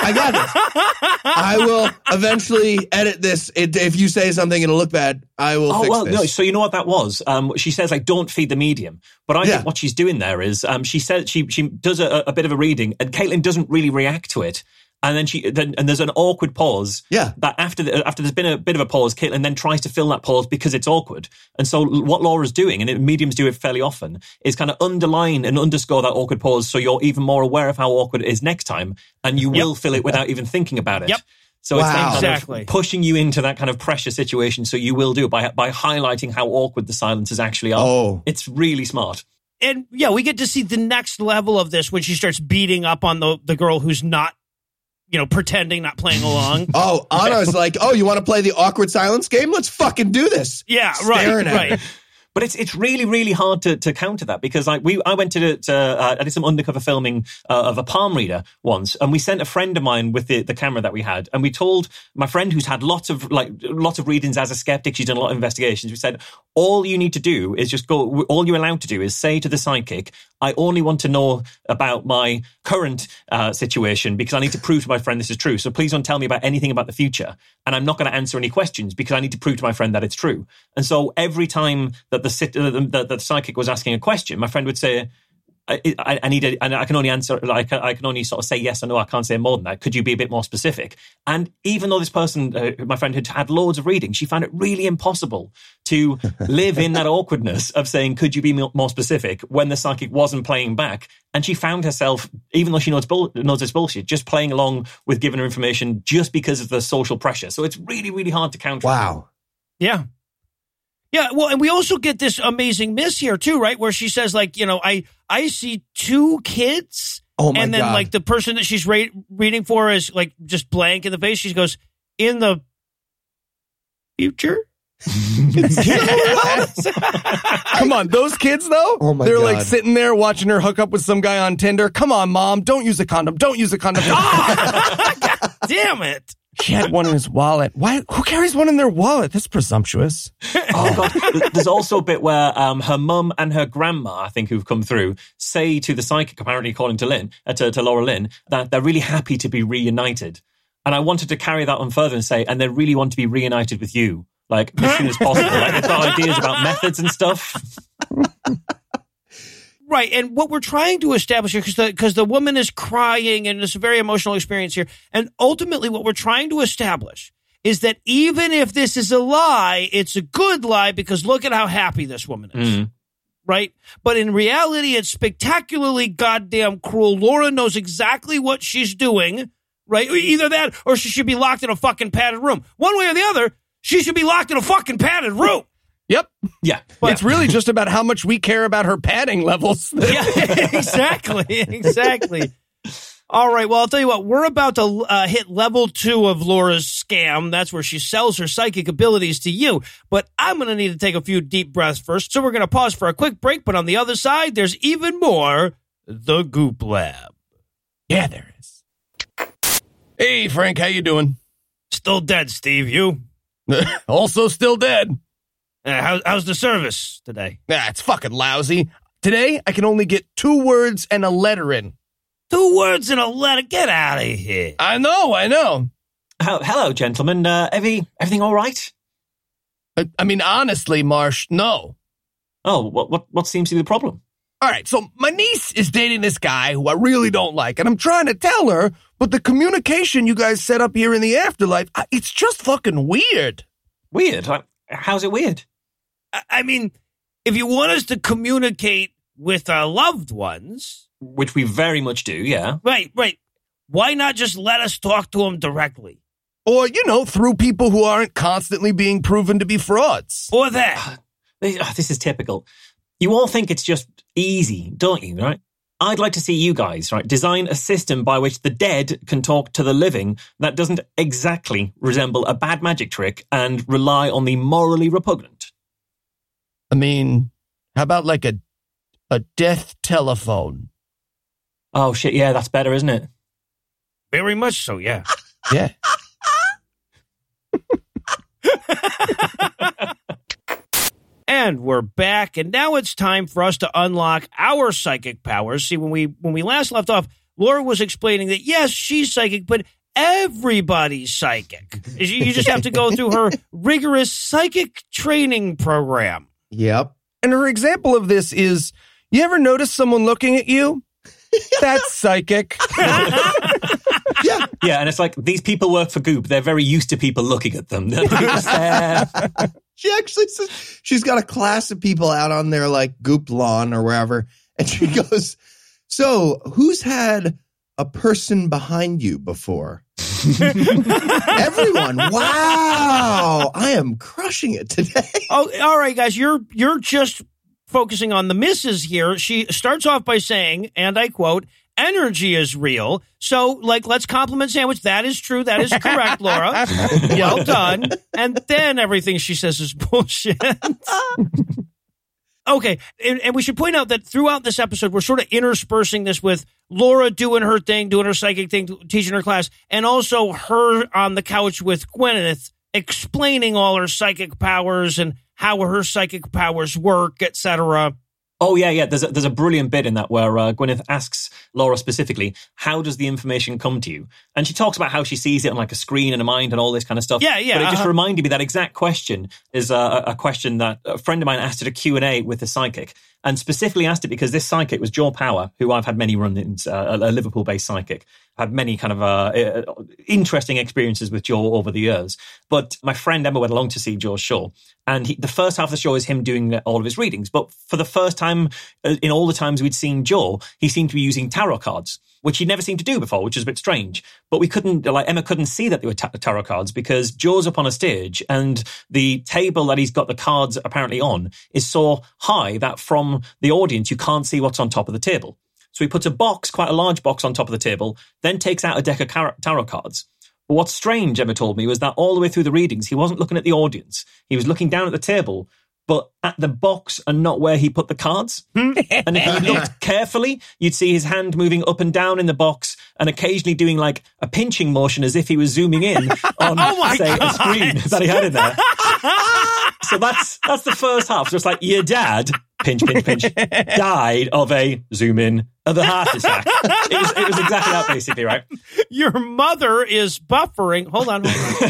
Speaker 3: I will eventually edit this. If you say something, it'll look bad. I will fix this."
Speaker 7: No. So you know what that was? She says, like, don't feed the medium. But I think what she's doing there is she said she does a bit of a reading, and Caitlin doesn't really react to it. And then there's an awkward pause.
Speaker 3: Yeah.
Speaker 7: That after there's been a bit of a pause, Caitlin then tries to fill that pause because it's awkward. And so what Laura's doing, and mediums do it fairly often, is kind of underline and underscore that awkward pause so you're even more aware of how awkward it is next time, and you will fill it without even thinking about it.
Speaker 4: Yep.
Speaker 7: So it's then kind
Speaker 4: Exactly.
Speaker 7: of pushing you into that kind of pressure situation, so you will do it by highlighting how awkward the silences actually are.
Speaker 3: Oh.
Speaker 7: It's really smart.
Speaker 4: And yeah, we get to see the next level of this when she starts beating up on the girl who's not, pretending, not playing along.
Speaker 3: Oh, Anna's like, "Oh, you want to play the awkward silence game? Let's fucking do this."
Speaker 4: Yeah,
Speaker 3: Staring at
Speaker 4: right.
Speaker 3: her.
Speaker 7: But it's really, really hard to counter that, because I went I did some undercover filming of a palm reader once, and we sent a friend of mine with the camera that we had, and we told my friend, who's had lots of readings as a skeptic, she's done a lot of investigations, we said, all you need to do is just go, all you're allowed to do is say to the psychic, "I only want to know about my current situation because I need to prove to my friend this is true. So please don't tell me about anything about the future. And I'm not going to answer any questions because I need to prove to my friend that it's true." And so every time that the psychic was asking a question, my friend would say, I need it, and I can only answer, like, I can only sort of say yes or no. I can't say more than that. Could you be a bit more specific? And even though this person, my friend, had loads of reading, she found it really impossible to live in that awkwardness of saying, "Could you be more specific?" when the psychic wasn't playing back. And she found herself, even though she knows it's bullshit, just playing along with giving her information just because of the social pressure. So it's really, really hard to counter.
Speaker 3: Wow.
Speaker 4: Yeah. Yeah, well, and we also get this amazing miss here, too, right? Where she says, like, I see two kids.
Speaker 3: Oh, my
Speaker 4: And then,
Speaker 3: God.
Speaker 4: like, the person that she's reading for is, like, just blank in the face. She goes, "In the future?"
Speaker 6: Come on, those kids, though?
Speaker 3: Oh, my
Speaker 6: They're
Speaker 3: God.
Speaker 6: like sitting there watching her hook up with some guy on Tinder. "Come on, Mom, don't use a condom. Don't use a condom."
Speaker 4: Damn it.
Speaker 6: She had one in his wallet. Why? Who carries one in their wallet? That's presumptuous.
Speaker 7: Oh God! There's also a bit where her mum and her grandma, I think, who've come through, say to the psychic, apparently according to Lynn, to Laura Lynn, that they're really happy to be reunited. And I wanted to carry that on further and say, and they really want to be reunited with you, like, as soon as possible. Like, they've got ideas about methods and stuff.
Speaker 4: Right, and what we're trying to establish here, because the woman is crying, and it's a very emotional experience here, and ultimately what we're trying to establish is that even if this is a lie, it's a good lie, because look at how happy this woman is. Right? But in reality, it's spectacularly goddamn cruel. Laura knows exactly what she's doing, right? Either that, or she should be locked in a fucking padded room. One way or the other, she should be locked in a fucking padded room.
Speaker 6: Yep.
Speaker 7: Yeah.
Speaker 6: But it's really just about how much we care about her padding levels.
Speaker 4: Yeah, exactly. All right, well, I'll tell you what, we're about to hit level 2 of Laura's scam. That's where she sells her psychic abilities to you. But I'm going to need to take a few deep breaths first, so we're going to pause for a quick break. But on the other side, there's even more The Goop Lab.
Speaker 6: Yeah, there is. Hey, Frank, how you doing?
Speaker 4: Still dead, Steve, you?
Speaker 6: Also still dead.
Speaker 4: How's the service today?
Speaker 6: It's fucking lousy. Today, I can only get 2 words and a letter in.
Speaker 4: 2 words and a letter. Get out of here.
Speaker 6: I know.
Speaker 7: Hello, gentlemen. Everything all right?
Speaker 6: I mean, honestly, Marsh, no.
Speaker 7: Oh, what seems to be the problem?
Speaker 6: All right, so my niece is dating this guy who I really don't like, and I'm trying to tell her, but the communication you guys set up here in the afterlife, it's just fucking weird.
Speaker 7: Weird? How's it weird?
Speaker 4: I mean, if you want us to communicate with our loved ones...
Speaker 7: Which we very much do, yeah.
Speaker 4: Right. Why not just let us talk to them directly?
Speaker 6: Or, through people who aren't constantly being proven to be frauds.
Speaker 4: Or that.
Speaker 7: This is typical. You all think it's just easy, don't you, right? I'd like to see you guys, right, design a system by which the dead can talk to the living that doesn't exactly resemble a bad magic trick and rely on the morally repugnant.
Speaker 6: I mean, how about like a death telephone?
Speaker 7: Oh, shit, yeah, that's better, isn't it?
Speaker 4: Very much so, yeah.
Speaker 6: Yeah.
Speaker 4: And we're back, and now it's time for us to unlock our psychic powers. See, when we last left off, Laura was explaining that, yes, she's psychic, but everybody's psychic. You just have to go through her rigorous psychic training program.
Speaker 3: Yep.
Speaker 6: And her example of this is, you ever notice someone looking at you? That's psychic.
Speaker 7: Yeah, and it's like, these people work for Goop. They're very used to people looking at them. They're just there.
Speaker 3: She actually says she's got a class of people out on their like Goop lawn or wherever. And she goes, so who's had a person behind you before? Everyone. Wow. I am crushing it today.
Speaker 4: Oh, all right, guys. You're just focusing on the misses here. She starts off by saying, and I quote, energy is real. So, let's compliment Sandwich. That is true. That is correct, Laura. Well done. And then everything she says is bullshit. Okay. And we should point out that throughout this episode, we're sort of interspersing this with Laura doing her thing, doing her psychic thing, teaching her class, and also her on the couch with Gwyneth explaining all her psychic powers and how her psychic powers work, etc.
Speaker 7: Oh, yeah. There's a brilliant bit in that where Gwyneth asks Laura specifically, how does the information come to you? And she talks about how she sees it on like a screen in her mind and all this kind of stuff.
Speaker 4: Yeah.
Speaker 7: But it just reminded me that exact question is a question that a friend of mine asked at a Q&A with a psychic, and specifically asked it because this psychic was Joe Power, who I've had many run-ins, a Liverpool-based psychic. I've had many kind of interesting experiences with Joe over the years. But my friend Emma went along to see Joe's show, and the first half of the show is him doing all of his readings. But for the first time in all the times we'd seen Joe, he seemed to be using tarot cards, which he'd never seemed to do before, which was a bit strange. But Emma couldn't see that they were tarot cards because Joe's up on a stage and the table that he's got the cards apparently on is so high that from the audience, you can't see what's on top of the table. So he puts a box, quite a large box on top of the table, then takes out a deck of tarot cards. But what's strange, Emma told me, was that all the way through the readings, he wasn't looking at the audience. He was looking down at the table, but at the box and not where he put the cards. And if you looked carefully, you'd see his hand moving up and down in the box and occasionally doing like a pinching motion as if he was zooming in on, a screen that he had in there. So that's the first half. So it's like, your dad, pinch, died of a zoom in of a heart attack. It was exactly that, basically, right?
Speaker 4: Your mother is buffering. Hold on.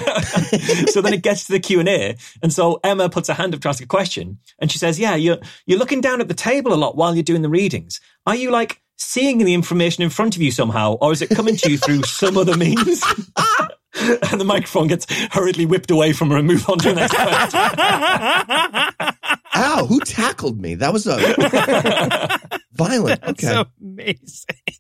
Speaker 7: So then it gets to the Q&A, and so Emma puts her hand up to ask a question, and she says, "Yeah, you're looking down at the table a lot while you're doing the readings. Are you like seeing the information in front of you somehow, or is it coming to you through some other means?" And the microphone gets hurriedly whipped away from her and move on to the next question.
Speaker 3: Ow, who tackled me? That was violent.
Speaker 4: That's
Speaker 3: Okay.
Speaker 4: amazing.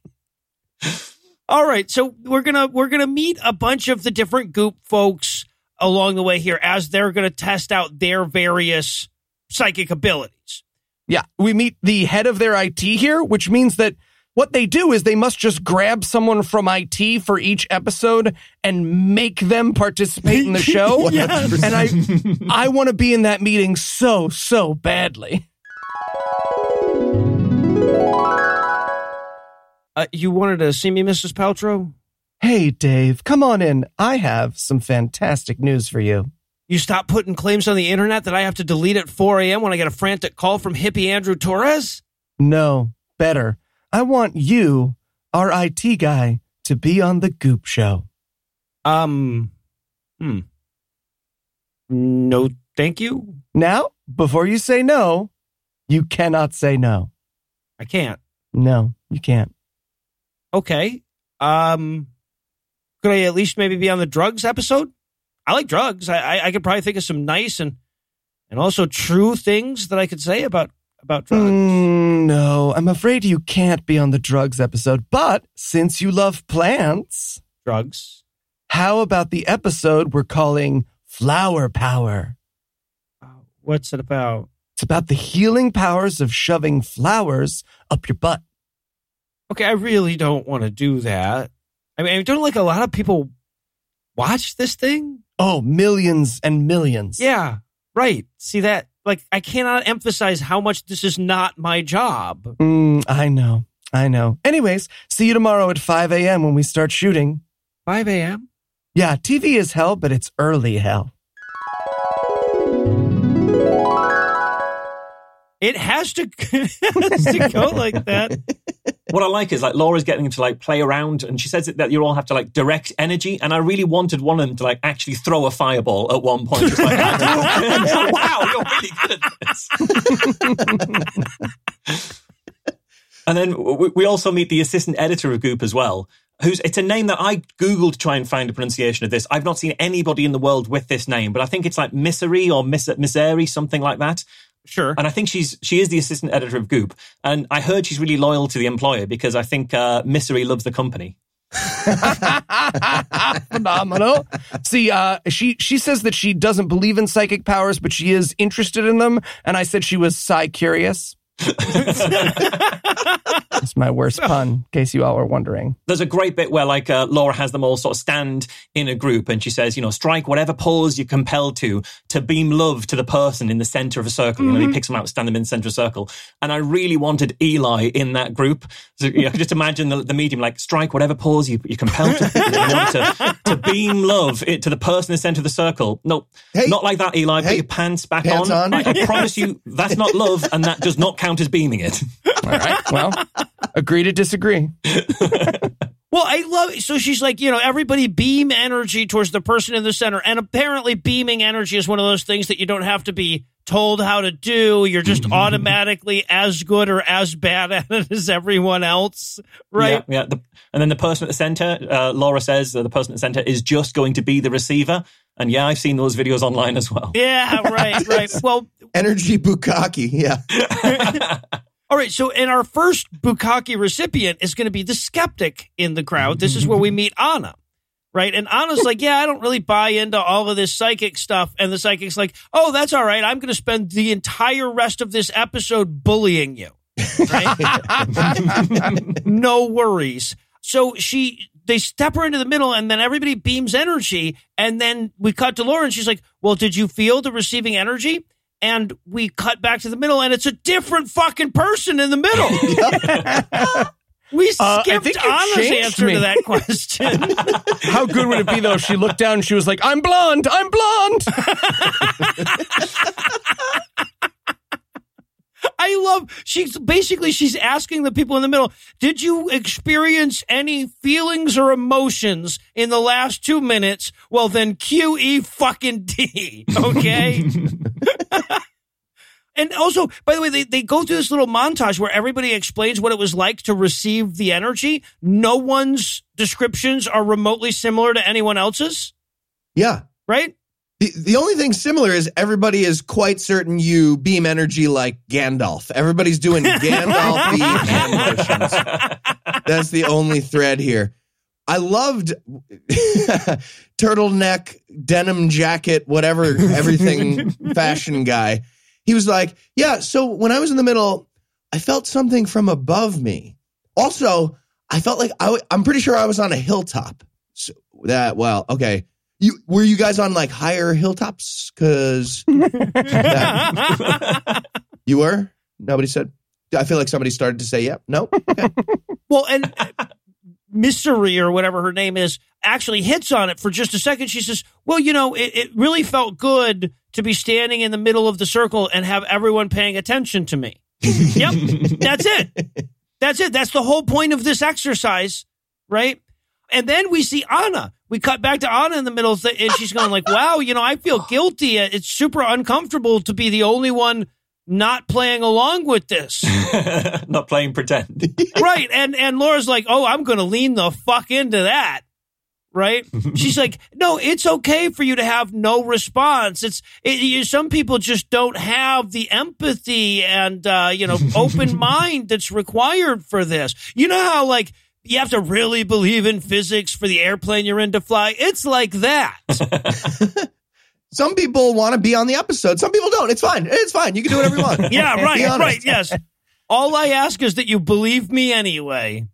Speaker 4: All right, so we're gonna meet a bunch of the different Goop folks along the way here as they're gonna test out their various psychic abilities.
Speaker 6: Yeah, we meet the head of their IT here, which means that what they do is they must just grab someone from IT for each episode and make them participate in the show.
Speaker 4: Yes.
Speaker 6: And I want to be in that meeting so badly.
Speaker 4: You wanted to see me, Mrs. Paltrow?
Speaker 6: Hey, Dave, come on in. I have some fantastic news for you.
Speaker 4: You stop putting claims on the internet that I have to delete at 4 a.m. when I get a frantic call from hippie Andrew Torres?
Speaker 6: No, better. I want you, our IT guy, to be on the Goop show.
Speaker 4: No, thank you.
Speaker 6: Now, before you say no, you cannot say no.
Speaker 4: I can't.
Speaker 6: No, you can't.
Speaker 4: Okay. Could I at least maybe be on the drugs episode? I like drugs. I could probably think of some nice and also true things that I could say about drugs.
Speaker 6: No, I'm afraid you can't be on the drugs episode. But since you love plants,
Speaker 4: Drugs.
Speaker 6: how about the episode we're calling Flower Power?
Speaker 4: What's it about?
Speaker 6: It's about the healing powers of shoving flowers up your butt.
Speaker 4: Okay, I really don't want to do that. I mean, don't like a lot of people watch this thing?
Speaker 6: Oh, millions and millions.
Speaker 4: Yeah, right. See that? Like, I cannot emphasize how much this is not my job.
Speaker 6: I know. Anyways, see you tomorrow at 5 a.m. when we start shooting.
Speaker 4: 5 a.m.?
Speaker 6: Yeah, TV is hell, but it's early hell.
Speaker 4: It has to go like that.
Speaker 7: What I like is like Laura's getting to like play around, and she says that you all have to like direct energy. And I really wanted one of them to like actually throw a fireball at one point. Just like, wow, you're really good at this. And then we also meet the assistant editor of Goop as well. It's a name that I Googled to try and find a pronunciation of this. I've not seen anybody in the world with this name, but I think it's like Misery or Misery, something like that.
Speaker 4: Sure.
Speaker 7: And I think she is the assistant editor of Goop. And I heard she's really loyal to the employer because I think Misery loves the company.
Speaker 6: Phenomenal. See, she says that she doesn't believe in psychic powers, but she is interested in them. And I said she was psi-curious. It's my worst pun, in case you all were wondering.
Speaker 7: There's a great bit where like Laura has them all sort of stand in a group and she says, strike whatever pose you're compelled to beam love to the person in the center of a circle. He picks them out, stand them in the center of a circle. And I really wanted Eli in that group. So just imagine the medium, like strike whatever pose you're compelled to beam love to the person in the center of the circle. No, not like that, Eli. Put your pants back on. I promise you that's not love, and that does not count as beaming it.
Speaker 6: All right. Well, agree to disagree.
Speaker 4: Well, I love it. So she's like, everybody beam energy towards the person in the center. And apparently beaming energy is one of those things that you don't have to be told how to do. You're just automatically as good or as bad at it as everyone else, right?
Speaker 7: Yeah. And then the person at the center, Laura says the person at the center is just going to be the receiver. And yeah, I've seen those videos online as well.
Speaker 4: Yeah, right. Well,
Speaker 3: energy bukkake, yeah.
Speaker 4: All right, so in our first bukkake recipient is going to be the skeptic in the crowd. This is where we meet Anna, right? And Anna's like, yeah, I don't really buy into all of this psychic stuff. And the psychic's like, oh, that's all right. I'm going to spend the entire rest of this episode bullying you, right? No worries. So they step her into the middle, and then everybody beams energy. And then we cut to Laura, and she's like, well, did you feel the receiving energy? And we cut back to the middle, and it's a different fucking person in the middle. We skipped Anna's answer to that question.
Speaker 6: How good would it be, though, if she looked down and she was like, I'm blonde.
Speaker 4: I love, she's asking the people in the middle, did you experience any feelings or emotions in the last 2 minutes? Well, then QE fucking D, okay? And also, by the way, they go through this little montage where everybody explains what it was like to receive the energy. No one's descriptions are remotely similar to anyone else's.
Speaker 3: Yeah.
Speaker 4: Right?
Speaker 3: The only thing similar is everybody is quite certain you beam energy like Gandalf. Everybody's doing Gandalf hand motions. That's the only thread here. I loved turtleneck, denim jacket, whatever, everything fashion guy. He was like, yeah, so when I was in the middle, I felt something from above me. Also, I felt like I'm pretty sure I was on a hilltop. So okay. Were you guys on like higher hilltops? Because you were? Nobody said. I feel like somebody started to say, yep. No? Okay.
Speaker 4: Well, and Misery or whatever her name is actually hits on it for just a second. She says, well, it really felt good to be standing in the middle of the circle and have everyone paying attention to me. Yep. That's it. That's the whole point of this exercise, right? And then we see Anna. We cut back to Anna in the middle, and she's going like, wow, I feel guilty. It's super uncomfortable to be the only one not playing along with this.
Speaker 7: Not playing pretend.
Speaker 4: Right. And Laura's like, oh, I'm going to lean the fuck into that. Right. She's like, no, it's okay for you to have no response. Some people just don't have the empathy and, open mind that's required for this. You know how, like, you have to really believe in physics for the airplane you're in to fly? It's like that.
Speaker 3: Some people want to be on the episode. Some people don't. It's fine. It's fine. You can do whatever you want.
Speaker 4: Yeah, right. Yes. All I ask is that you believe me anyway.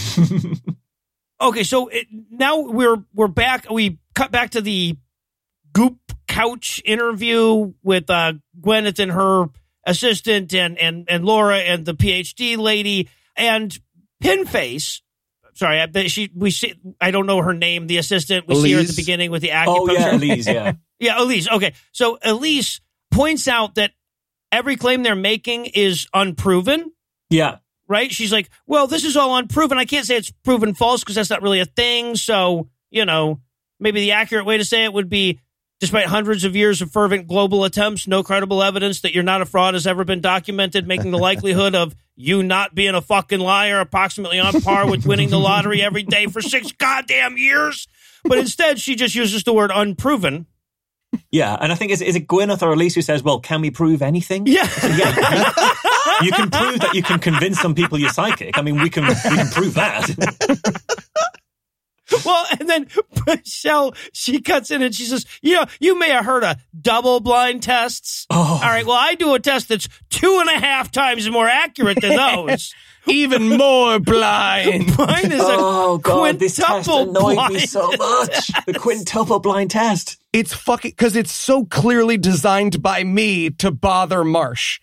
Speaker 4: Okay, so now we're back. We cut back to the Goop couch interview with Gwyneth and her assistant and Laura and the PhD lady and Pinface. Sorry, I don't know her name. The assistant we see her at the beginning with the acupuncture.
Speaker 7: Oh yeah, Elise. Yeah,
Speaker 4: yeah, Elise. Okay, so Elise points out that every claim they're making is unproven.
Speaker 7: Yeah.
Speaker 4: Right? She's like, well, this is all unproven. I can't say it's proven false because that's not really a thing. So, maybe the accurate way to say it would be, despite hundreds of years of fervent global attempts, no credible evidence that you're not a fraud has ever been documented, making the likelihood of you not being a fucking liar approximately on par with winning the lottery every day for 6 goddamn years. But instead, she just uses the word unproven.
Speaker 7: Yeah, and I think, is it Gwyneth or Elise who says, well, can we prove anything?
Speaker 4: Yeah.
Speaker 7: So, yeah. You can prove that you can convince some people you're psychic. I mean, we can prove that.
Speaker 4: Well, and then Michelle, she cuts in and she says, you may have heard of double-blind tests.
Speaker 7: Oh.
Speaker 4: All right, well, I do a test that's 2.5 times more accurate than those.
Speaker 6: Even more blind.
Speaker 4: Mine is
Speaker 7: this test annoyed me so much. The quintuple blind test.
Speaker 6: It's fucking, because it's so clearly designed by me to bother Marsh.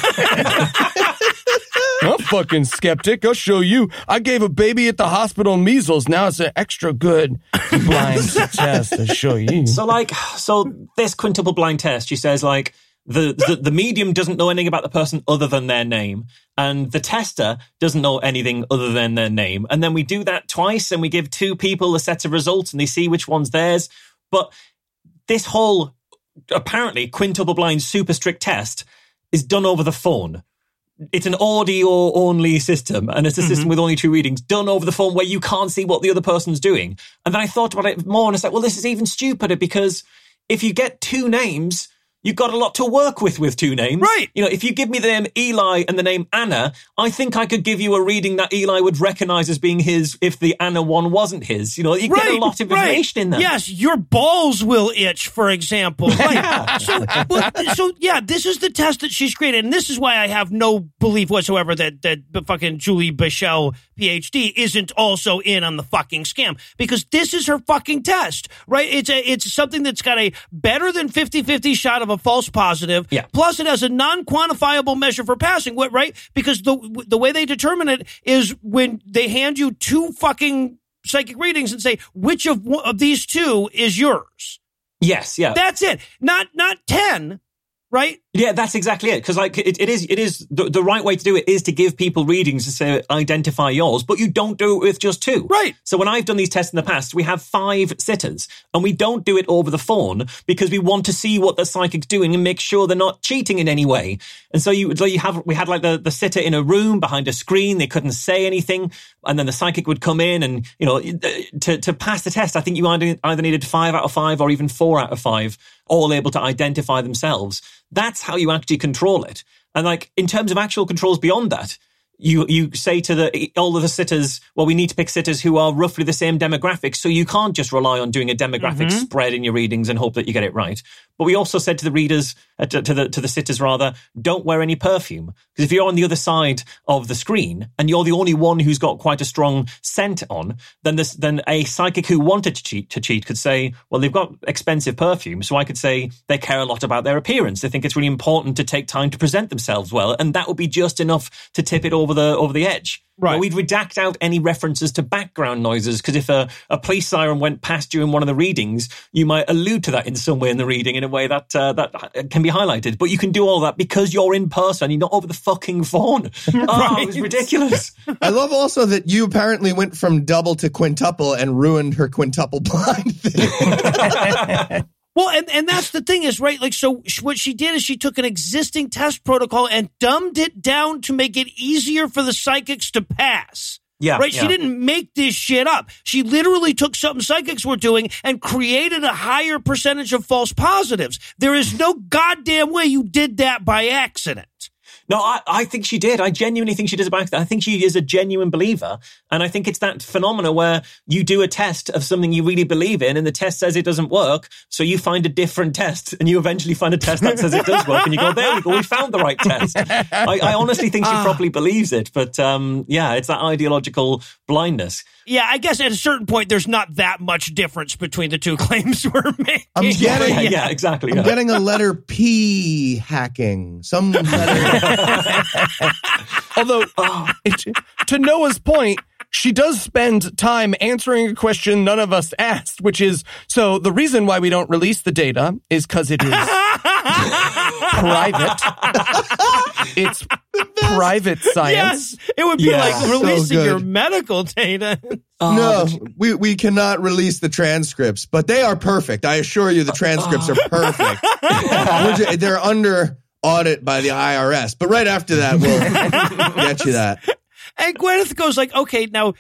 Speaker 6: I'm fucking skeptic. I'll show you. I gave a baby at the hospital measles. Now it's an extra good blind test to show you.
Speaker 7: So this quintuple blind test, she says, like, the medium doesn't know anything about the person other than their name, and the tester doesn't know anything other than their name. And then we do that twice, and we give 2 people a set of results, and they see which one's theirs. But this whole, apparently, quintuple blind super strict test is done over the phone. It's an audio-only system, and it's a system with only 2 readings, done over the phone where you can't see what the other person's doing. And then I thought about it more, and it's like, well, this is even stupider, because if you get 2 names, you've got a lot to work with 2 names.
Speaker 4: Right.
Speaker 7: If you give me the name Eli and the name Anna, I think I could give you a reading that Eli would recognize as being his if the Anna one wasn't his. You get a lot of information in there.
Speaker 4: Yes, your balls will itch, for example. Right. So, this is the test that she's created. And this is why I have no belief whatsoever that fucking Julie Bichelle, PhD, isn't also in on the fucking scam. Because this is her fucking test, right? It's something that's got a better than 50-50 shot of a false positive.
Speaker 7: Yeah.
Speaker 4: Plus, it has a non-quantifiable measure for passing. Right? Because the way they determine it is when they hand you 2 fucking psychic readings and say which of these 2 is yours.
Speaker 7: Yes. Yeah.
Speaker 4: That's it. Not 10. Right?
Speaker 7: Yeah, that's exactly it. Because it is the right way to do it is to give people readings to say identify yours, but you don't do it with just 2.
Speaker 4: Right.
Speaker 7: So when I've done these tests in the past, we have 5 sitters, and we don't do it over the phone because we want to see what the psychic's doing and make sure they're not cheating in any way. And so we had like the sitter in a room behind a screen. They couldn't say anything, and then the psychic would come in, and to pass the test, I think you either needed 5 out of 5 or even 4 out of 5, all able to identify themselves. That's how you actually control it. And in terms of actual controls beyond that, you say to all of the sitters, well, we need to pick sitters who are roughly the same demographic. So you can't just rely on doing a demographic spread in your readings and hope that you get it right. But we also said to the readers, to the sitters rather, don't wear any perfume. Because if you're on the other side of the screen and you're the only one who's got quite a strong scent on, then a psychic who wanted to cheat could say, well, they've got expensive perfume. So I could say they care a lot about their appearance. They think it's really important to take time to present themselves well. And that would be just enough to tip it over the edge.
Speaker 4: Right.
Speaker 7: But we'd redact out any references to background noises, because if a police siren went past you in one of the readings, you might allude to that in some way in the reading in a way that can be highlighted. But you can do all that because you're in person, you're not over the fucking phone. Oh, it was ridiculous.
Speaker 3: I love also that you apparently went from double to quintuple and ruined her quintuple blind thing.
Speaker 4: Well, and that's the thing is, right? Like, so what she did is she took an existing test protocol and dumbed it down to make it easier for the psychics to pass.
Speaker 7: Yeah.
Speaker 4: Right?
Speaker 7: Yeah.
Speaker 4: She didn't make this shit up. She literally took something psychics were doing and created a higher percentage of false positives. There is no goddamn way you did that by accident.
Speaker 7: No, I think she did. I genuinely think she did it by accident. I think she is a genuine believer. And I think it's that phenomena where you do a test of something you really believe in and the test says it doesn't work. So you find a different test and you eventually find a test that says it does work. And you go, there we go, we found the right test. I honestly think she probably believes it. But it's that ideological blindness.
Speaker 4: Yeah, I guess at a certain point, there's not that much difference between the two claims we're making.
Speaker 3: I'm getting,
Speaker 7: Yeah, exactly.
Speaker 3: I'm getting a letter P hacking. Some letter.
Speaker 6: Although, to Noah's point, she does spend time answering a question none of us asked, which is, so the reason why we don't release the data is because it is private. It's private science.
Speaker 4: Yes, it would be like releasing
Speaker 3: So
Speaker 4: your
Speaker 3: good.
Speaker 4: medical data.
Speaker 3: No, we cannot release the transcripts, but they are perfect. I assure you the transcripts are perfect. They're under audit by the IRS. But right after that, we'll get you that.
Speaker 4: And Gwyneth goes like, okay, now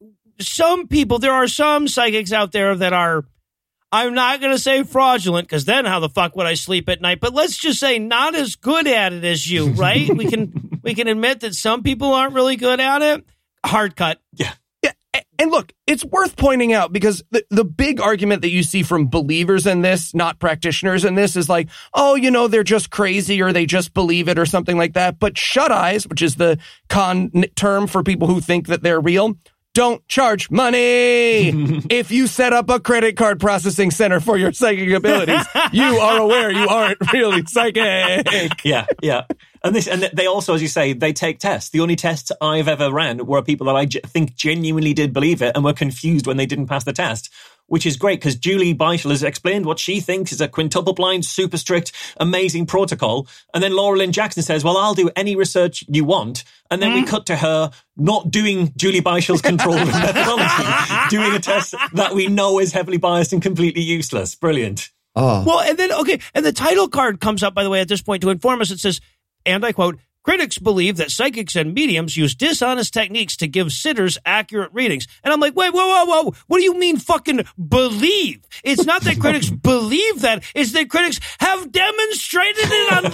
Speaker 4: there are some psychics out there that are, I'm not going to say fraudulent, because then how the fuck would I sleep at night? But let's just say not as good at it as you, right? we can admit that some people aren't really good at it. Hard cut.
Speaker 7: Yeah.
Speaker 6: And look, it's worth pointing out because the big argument that you see from believers in this, not practitioners in this, is like, oh, they're just crazy or they just believe it or something like that. But shut-eyes, which is the con term for people who think that they're real, don't charge money. If you set up a credit card processing center for your psychic abilities, you are aware you aren't really psychic.
Speaker 7: Yeah. And they also, as you say, they take tests. The only tests I've ever ran were people that I think genuinely did believe it and were confused when they didn't pass the test, which is great because Julie Beischel has explained what she thinks is a quintuple blind, super strict, amazing protocol. And then Laura Lynn Jackson says, well, I'll do any research you want. And then we cut to her not doing Julie Beischel's controlled methodology, doing a test that we know is heavily biased and completely useless. Brilliant.
Speaker 3: Oh.
Speaker 4: Well, and then, okay, and the title card comes up, by the way, at this point to inform us. It says, and I quote, critics believe that psychics and mediums use dishonest techniques to give sitters accurate readings. And I'm like, wait, whoa. What do you mean fucking believe? It's not that critics believe that. It's that critics have demonstrated it on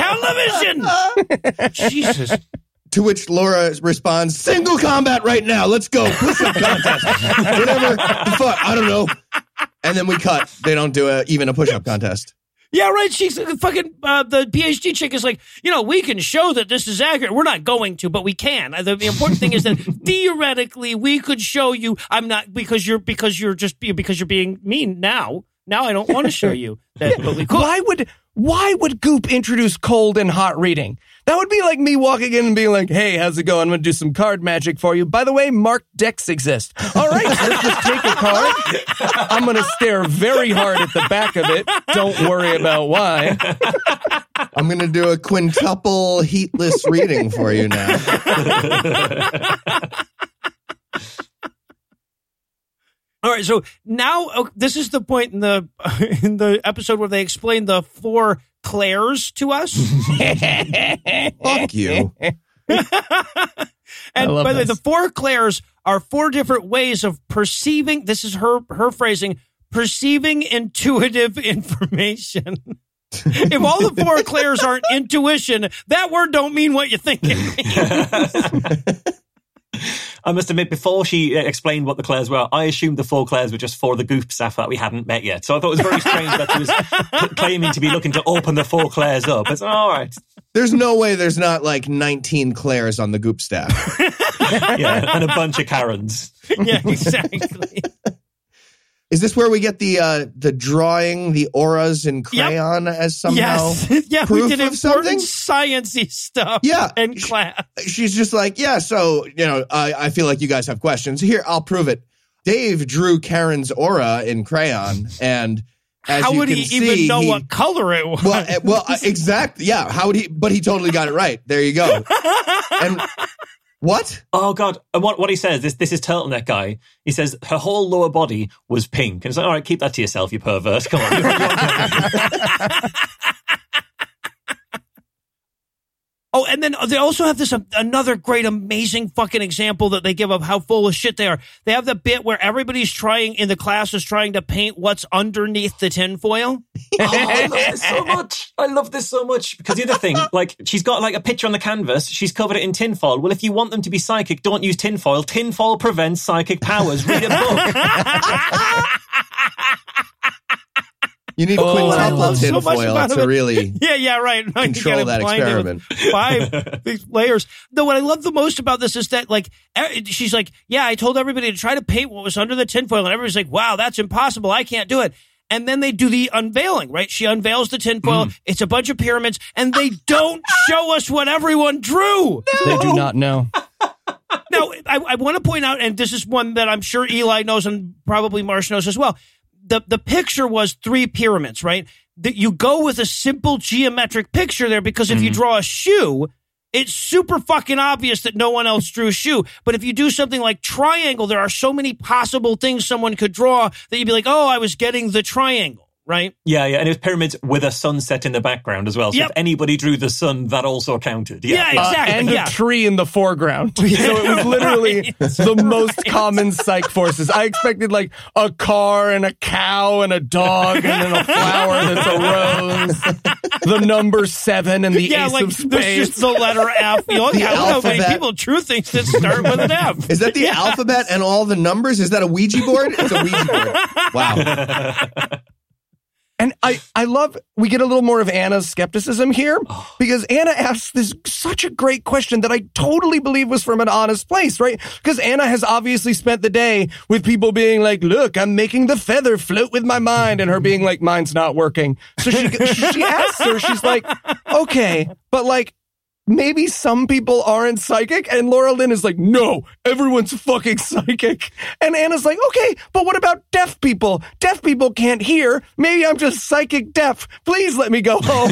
Speaker 4: live television. Jesus.
Speaker 3: To which Laura responds, single combat right now. Let's go. Push-up contest. Whatever the fuck. I don't know. And then we cut. They don't do even a push-up contest.
Speaker 4: Yeah, right. She's fucking, the PhD chick is like, we can show that this is accurate. We're not going to, but we can. The important thing is that theoretically we could show you. I'm not, because you're being mean now. Now I don't want to show you that, but we could.
Speaker 6: Why would Goop introduce cold and hot reading? That would be like me walking in and being like, hey, how's it going? I'm going to do some card magic for you. By the way, marked decks exist. All right, let's just take a card. I'm going to stare very hard at the back of it. Don't worry about why.
Speaker 3: I'm going to do a quintuple heatless reading for you now.
Speaker 4: All right, so now this is the point in the episode where they explain the 4 Claires to us.
Speaker 3: Fuck you.
Speaker 4: And by the way, the 4 Claires are 4 different ways of perceiving. This is her phrasing: perceiving intuitive information. If all the 4 Claires aren't intuition, that word don't mean what you think it means.
Speaker 7: I must admit, before she explained what the Claires were, I assumed the 4 Claires were just for the Goop staff that we hadn't met yet. So I thought it was very strange that she was claiming to be looking to open the 4 Claires up. It's all right.
Speaker 3: There's no way there's not like 19 Claires on the Goop staff.
Speaker 7: Yeah, and a bunch of Karens.
Speaker 4: Yeah, exactly.
Speaker 3: Is this where we get the drawing, the auras in crayon as somehow
Speaker 4: yeah,
Speaker 3: proof
Speaker 4: we did
Speaker 3: of something?
Speaker 4: important sciencey stuff
Speaker 3: Yeah.
Speaker 4: in class.
Speaker 3: She's just like, yeah, so, I feel like you guys have questions. Here, I'll prove it. Dave drew Karen's aura in crayon, and as
Speaker 4: how
Speaker 3: you
Speaker 4: would
Speaker 3: can
Speaker 4: he
Speaker 3: see,
Speaker 4: even know what color it was?
Speaker 3: Well, exactly. Yeah, how would he? But he totally got it right. There you go. And What?
Speaker 7: Oh, God. And what he says, this is Turtleneck Guy. He says her whole lower body was pink. And it's like, all right, keep that to yourself, you pervert. Come on.
Speaker 4: Oh, and then they also have this another great, amazing fucking example that they give of how full of shit they are. They have the bit where everybody's trying in the class is trying to paint what's underneath the tinfoil.
Speaker 7: I love this so much. I love this so much. Because the other thing, like, she's got like a picture on the canvas. She's covered it in tinfoil. Well, if you want them to be psychic, don't use tinfoil. Tinfoil prevents psychic powers. Read a book.
Speaker 3: You need quintuple tinfoil to really
Speaker 4: right.
Speaker 3: control that experiment.
Speaker 4: 5 these layers. No, what I love the most about this is that, like, she's like, yeah, I told everybody to try to paint what was under the tinfoil, and everybody's like, wow, that's impossible. I can't do it. And then they do the unveiling, right? She unveils the tinfoil. It's a bunch of pyramids, and they don't show us what everyone drew.
Speaker 6: No. They do not know.
Speaker 4: Now, I want to point out, and this is one that I'm sure Eli knows and probably Marsh knows as well. The picture was 3 pyramids, right? That you go with a simple geometric picture there because if you draw a shoe, it's super fucking obvious that no one else drew a shoe. But if you do something like triangle, there are so many possible things someone could draw that you'd be like, oh, I was getting the triangle. Right?
Speaker 7: Yeah, and it was pyramids with a sunset in the background as well. So if anybody drew the sun, that also counted.
Speaker 4: Yeah, exactly.
Speaker 6: And a tree in the foreground. So it was literally the most common psych forces. I expected like a car and a cow and a dog and then a flower that's a rose. The number 7 and the ace of spades.
Speaker 4: There's just the letter F. You know, how many people drew things that start with an F.
Speaker 3: Is that the alphabet and all the numbers? Is that a Ouija board? It's a Ouija board. Wow.
Speaker 6: And I love, we get a little more of Anna's skepticism here because Anna asks this such a great question that I totally believe was from an honest place, right? Because Anna has obviously spent the day with people being like, look, I'm making the feather float with my mind, and her being like, mine's not working. So she asks her, she's like, okay, but like, maybe some people aren't psychic. And Laura Lynn is like, no, everyone's fucking psychic. And Anna's like, okay, but what about deaf people? Deaf people can't hear. Maybe I'm just psychic deaf. Please let me go home.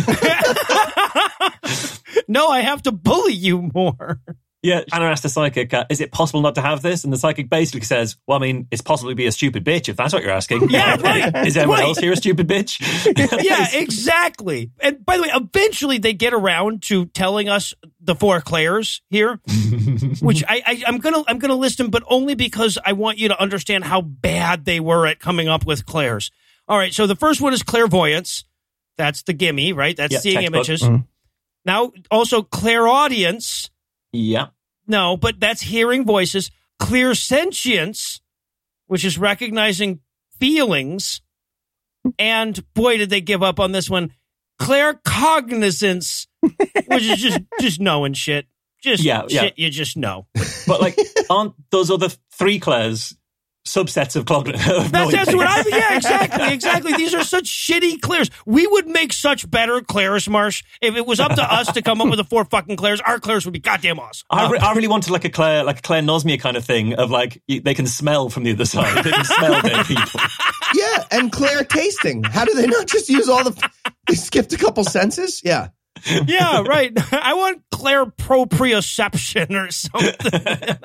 Speaker 4: No, I have to bully you more.
Speaker 7: Yeah, Anna asked the psychic, is it possible not to have this? And the psychic basically says, well, I mean, it's possible to be a stupid bitch, if that's what you're asking.
Speaker 4: Yeah, right.
Speaker 7: Is everyone else here a stupid bitch?
Speaker 4: Yeah, exactly. And by the way, eventually they get around to telling us the 4 Claires here, which I'm gonna list them, but only because I want you to understand how bad they were at coming up with Claires. All right, so the first one is clairvoyance. That's the gimme, right? That's seeing
Speaker 7: textbook.
Speaker 4: images. Now, also clairaudience.
Speaker 7: Yeah.
Speaker 4: No, but that's hearing voices. Clairsentience, which is recognizing feelings. And boy, did they give up on this one. Claircognizance, which is just knowing shit. Just shit you just know.
Speaker 7: But like, aren't those other 3 Claires subsets of cognitive?
Speaker 4: That's what I mean. Yeah, exactly. These are such shitty Claires. We would make such better Claires, Marsh. If it was up to us to come up with the 4 fucking Claires, our Claires would be goddamn awesome.
Speaker 7: I really wanted like a Claire Nosmia kind of thing of like, they can smell from the other side. They can smell dead people.
Speaker 3: Yeah, and Claire tasting. How do they not just use all they skipped a couple senses? Yeah.
Speaker 4: Yeah, right. I want Claire proprioception or something.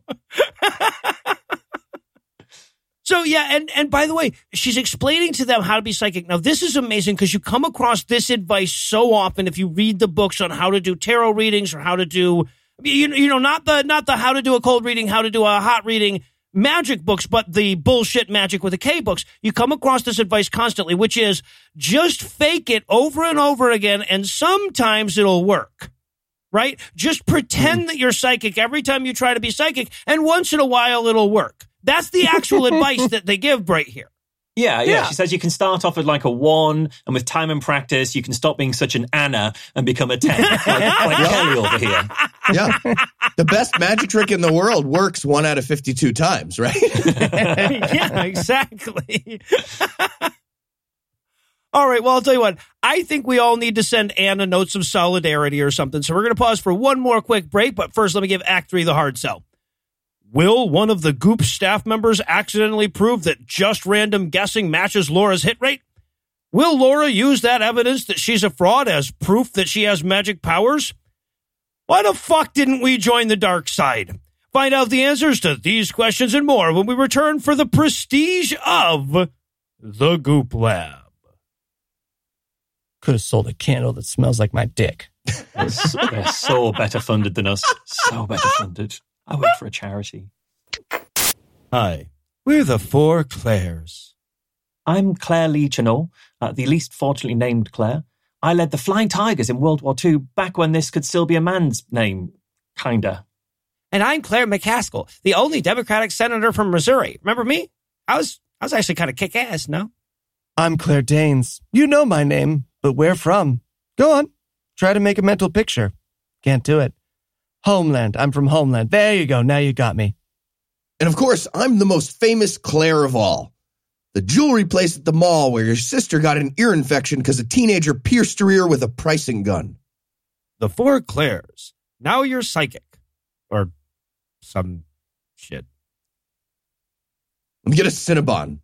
Speaker 4: So, yeah, and by the way, she's explaining to them how to be psychic. Now, this is amazing because you come across this advice so often if you read the books on how to do tarot readings or how to do, not the how to do a cold reading, how to do a hot reading magic books, but the bullshit magic with a K books. You come across this advice constantly, which is just fake it over and over again, and sometimes it'll work. Right? Just pretend that you're psychic every time you try to be psychic, and once in a while it'll work. That's the actual advice that they give right here.
Speaker 7: Yeah. She says you can start off with like a 1, and with time and practice, you can stop being such an Anna and become a 10, like Kelly over here.
Speaker 3: Yeah. The best magic trick in the world works 1 out of 52 times, right?
Speaker 4: Yeah, exactly. All right, well, I'll tell you what. I think we all need to send Anna notes of solidarity or something. So we're going to pause for one more quick break. But first, let me give Act 3 the hard sell. Will one of the Goop staff members accidentally prove that just random guessing matches Laura's hit rate? Will Laura use that evidence that she's a fraud as proof that she has magic powers? Why the fuck didn't we join the dark side? Find out the answers to these questions and more when we return for the prestige of the Goop Lab.
Speaker 6: Could have sold a candle that smells like my dick.
Speaker 7: They're so better funded than us. So better funded. I work for a charity.
Speaker 4: Hi, we're the Four Claires.
Speaker 7: I'm Claire Lee Chennault, the least fortunately named Claire. I led the Flying Tigers in World War II, back when this could still be a man's name. Kinda.
Speaker 4: And I'm Claire McCaskill, the only Democratic senator from Missouri. Remember me? I was actually kind of kick-ass, no?
Speaker 6: I'm Claire Danes. You know my name, but where from? Go on. Try to make a mental picture. Can't do it. Homeland. I'm from Homeland. There you go. Now you got me.
Speaker 3: And of course, I'm the most famous Claire of all. The jewelry place at the mall where your sister got an ear infection because a teenager pierced her ear with a pricing gun.
Speaker 4: The Four Claires. Now you're psychic. Or some shit.
Speaker 3: Let me get a Cinnabon.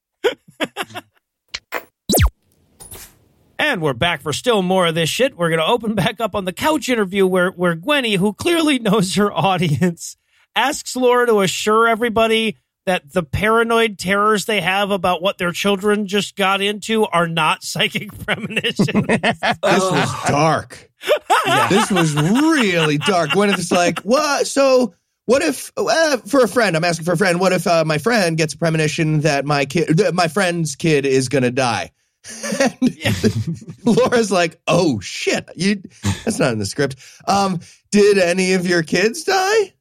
Speaker 4: And we're back for still more of this shit. We're going to open back up on the couch interview where Gwenny, who clearly knows her audience, asks Laura to assure everybody that the paranoid terrors they have about what their children just got into are not psychic premonitions.
Speaker 3: This was dark.
Speaker 7: Yeah.
Speaker 3: This was really dark. Gwyneth's like, what? So what if, for a friend, I'm asking for a friend, what if my friend gets a premonition that my friend's kid is going to die? And Laura's like, oh shit, that's not in the script. Did any of your kids die?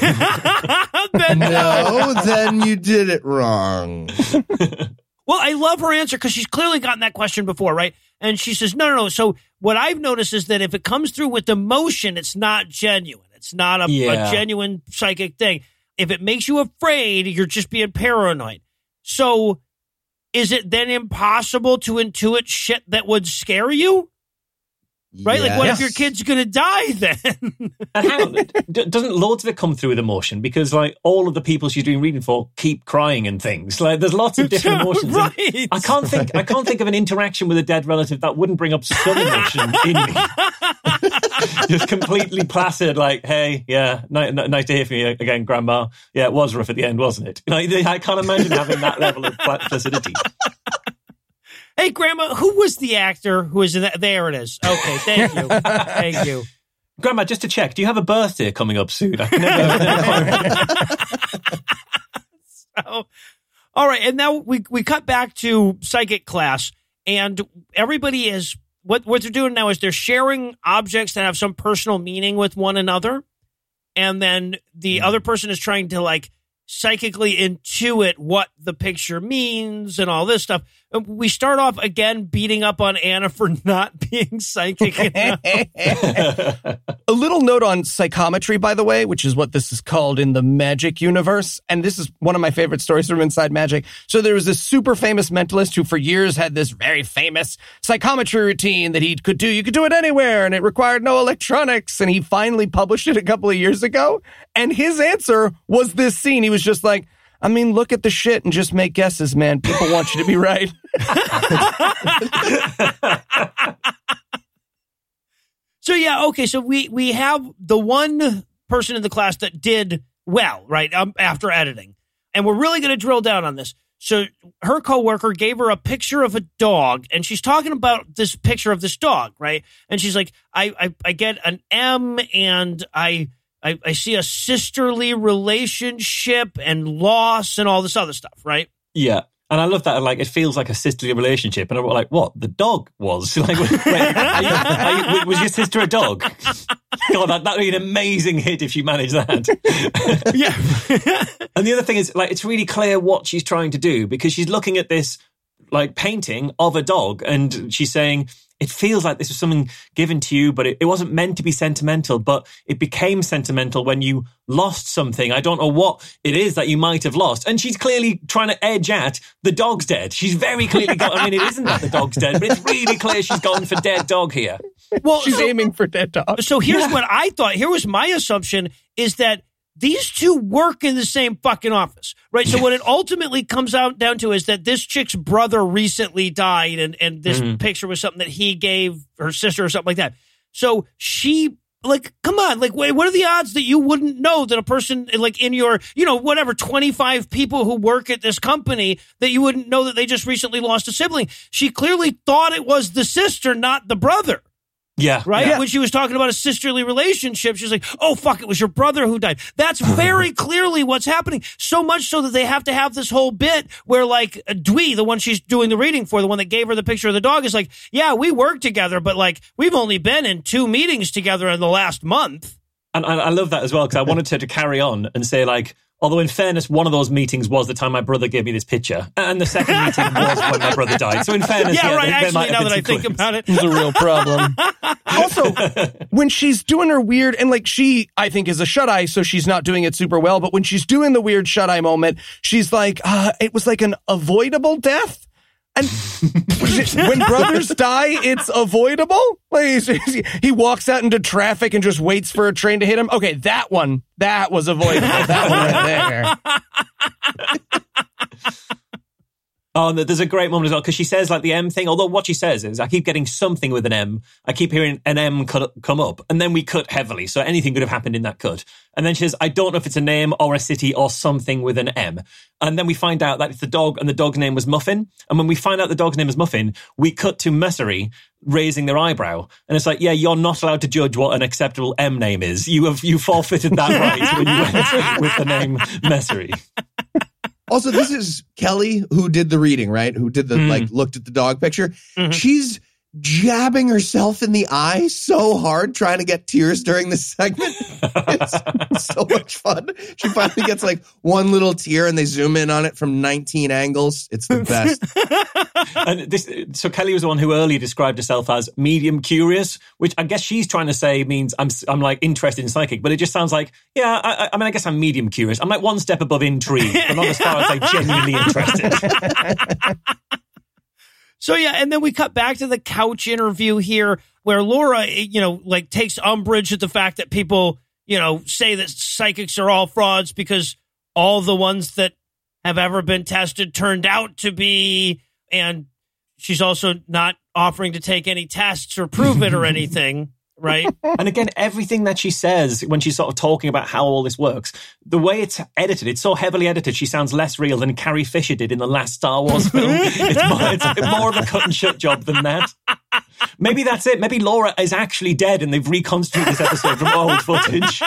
Speaker 3: No, then you did it wrong.
Speaker 4: Well, I love her answer because she's clearly gotten that question before, right? And she says, no. So what I've noticed is that if it comes through with emotion, it's not genuine. It's not a genuine psychic thing. If it makes you afraid, you're just being paranoid. So is it then impossible to intuit shit that would scare you? Right?
Speaker 3: Yes.
Speaker 4: Like, what if your kid's going to die then?
Speaker 7: And hang on, doesn't loads of it come through with emotion? Because, like, all of the people she's doing reading for keep crying and things. Like, there's lots of different emotions.
Speaker 4: Right.
Speaker 7: I can't think of an interaction with a dead relative that wouldn't bring up some emotion in me. Just completely placid, like, hey, yeah, nice to hear from you again, Grandma. Yeah, it was rough at the end, wasn't it? Like, I can't imagine having that level of placidity.
Speaker 4: Hey, Grandma, who was the actor who was in that? There it is. Okay, thank you. Thank you.
Speaker 7: Grandma, just to check, do you have a birthday coming up soon? I can never
Speaker 4: So, all right, and now we cut back to psychic class, and everybody is, what they're doing now is they're sharing objects that have some personal meaning with one another, and then the other person is trying to, like, psychically intuit what the picture means and all this stuff. We start off again beating up on Anna for not being psychic enough.
Speaker 6: A little note on psychometry, by the way, which is what this is called in the magic universe. And this is one of my favorite stories from Inside Magic. So there was this super famous mentalist who for years had this very famous psychometry routine that he could do. You could do it anywhere and it required no electronics. And he finally published it a couple of years ago. And his answer was this scene. He was just like, I mean, look at the shit and just make guesses, man. People want you to be right.
Speaker 4: So, yeah, okay. So we have the one person in the class that did well, right, after editing. And we're really going to drill down on this. So her coworker gave her a picture of a dog, and she's talking about this picture of this dog, right? And she's like, I get an M, and I see a sisterly relationship and loss and all this other stuff, right?
Speaker 7: Yeah. And I love that. Like, it feels like a sisterly relationship. And I'm like, what? The dog was? Like, wait, was your sister a dog? God, that would be an amazing hit if she managed that.
Speaker 4: Yeah.
Speaker 7: And the other thing is, like, it's really clear what she's trying to do because she's looking at this, like, painting of a dog and she's saying, it feels like this was something given to you, but it wasn't meant to be sentimental, but it became sentimental when you lost something. I don't know what it is that you might have lost. And she's clearly trying to edge at the dog's dead. She's very clearly got, I mean, it isn't that the dog's dead, but it's really clear she's gone for dead dog here.
Speaker 4: Well,
Speaker 6: She's aiming for dead dog.
Speaker 4: So here's what I thought. Here was my assumption is that these two work in the same fucking office, right? So what it ultimately comes out down to is that this chick's brother recently died and this picture was something that he gave her sister or something like that. So she Like, come on. Like, wait, what are the odds that you wouldn't know that a person, like, in your, 25 people who work at this company, that you wouldn't know that they just recently lost a sibling? She clearly thought it was the sister, not the brother.
Speaker 7: Yeah.
Speaker 4: Right?
Speaker 7: Yeah.
Speaker 4: When she was talking about a sisterly relationship, she's like, oh, fuck, it was your brother who died. That's very clearly what's happening. So much so that they have to have this whole bit where, like, Dwee, the one she's doing the reading for, the one that gave her the picture of the dog, is like, yeah, we work together, but, like, we've only been in 2 meetings together in the last month.
Speaker 7: And I love that as well, because I wanted her to carry on and say, like, although in fairness, one of those meetings was the time my brother gave me this picture, and the second meeting was when my brother died. So in fairness,
Speaker 4: actually, now that I think about it,
Speaker 6: it's a real problem. Also, when she's doing her weird, and like she, I think, is a shut-eye, so she's not doing it super well, but when she's doing the weird shut-eye moment, she's like, it was like an avoidable death. And when brothers die, it's avoidable. Like, he walks out into traffic and just waits for a train to hit him. Okay, that was avoidable. That one right there.
Speaker 7: Oh, and there's a great moment as well, because she says, like, the M thing, although what she says is, I keep getting something with an M. I keep hearing an M come up, and then we cut heavily, so anything could have happened in that cut. And then she says, I don't know if it's a name or a city or something with an M. And then we find out that it's the dog, and the dog's name was Muffin. And when we find out the dog's name is Muffin, we cut to Messery raising their eyebrow. And it's like, yeah, you're not allowed to judge what an acceptable M name is. You forfeited that right when you went with the name Messery.
Speaker 3: Also, this is Kelly who did the reading, right? Who did the, looked at the dog picture. Mm-hmm. She's jabbing herself in the eye so hard trying to get tears during this segment. It's so much fun. She finally gets like one little tear and they zoom in on it from 19 angles. It's the best.
Speaker 7: And so Kelly was the one who earlier described herself as medium curious, which I guess she's trying to say means I'm like interested in psychic, but it just sounds like, yeah, I mean, I guess I'm medium curious. I'm like one step above intrigue, but not as far as like genuinely interested.
Speaker 4: So, yeah, and then we cut back to the couch interview here where Laura, takes umbrage at the fact that people, say that psychics are all frauds because all the ones that have ever been tested turned out to be, and she's also not offering to take any tests or prove it or anything. Right.
Speaker 7: And again, everything that she says when she's sort of talking about how all this works, the way it's edited, it's so heavily edited, she sounds less real than Carrie Fisher did in the last Star Wars film. It's more of a cut and shut job than that. Maybe that's it. Maybe Laura is actually dead and they've reconstructed this episode from old footage.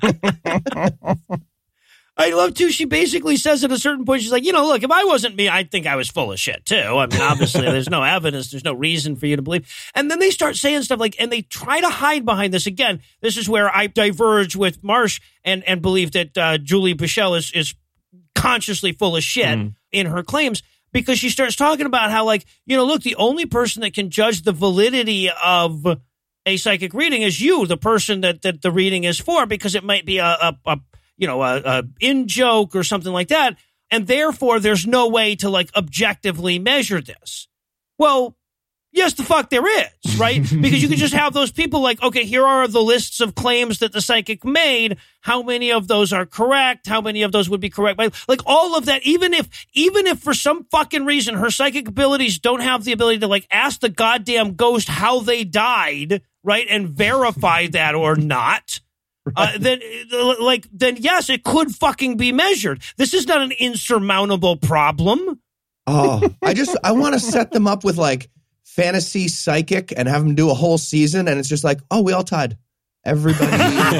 Speaker 4: I love, too, she basically says at a certain point, she's like, look, if I wasn't me, I'd think I was full of shit, too. I mean, obviously, there's no evidence. There's no reason for you to believe. And then they start saying stuff like, and they try to hide behind this. Again, this is where I diverge with Marsh and believe that Julie Bichelle is consciously full of shit in her claims, because she starts talking about how, like, look, the only person that can judge the validity of a psychic reading is you, the person that the reading is for, because it might be a in-joke or something like that. And therefore, there's no way to, like, objectively measure this. Well, yes, the fuck there is, right? Because you can just have those people like, okay, here are the lists of claims that the psychic made. How many of those are correct? How many of those would be correct? Like, all of that, even if for some fucking reason her psychic abilities don't have the ability to, like, ask the goddamn ghost how they died, right, and verify that or not, then yes, it could fucking be measured. This is not an insurmountable problem.
Speaker 3: Oh, I want to set them up with like fantasy psychic and have them do a whole season, and it's just like, oh, we all tied. Everybody,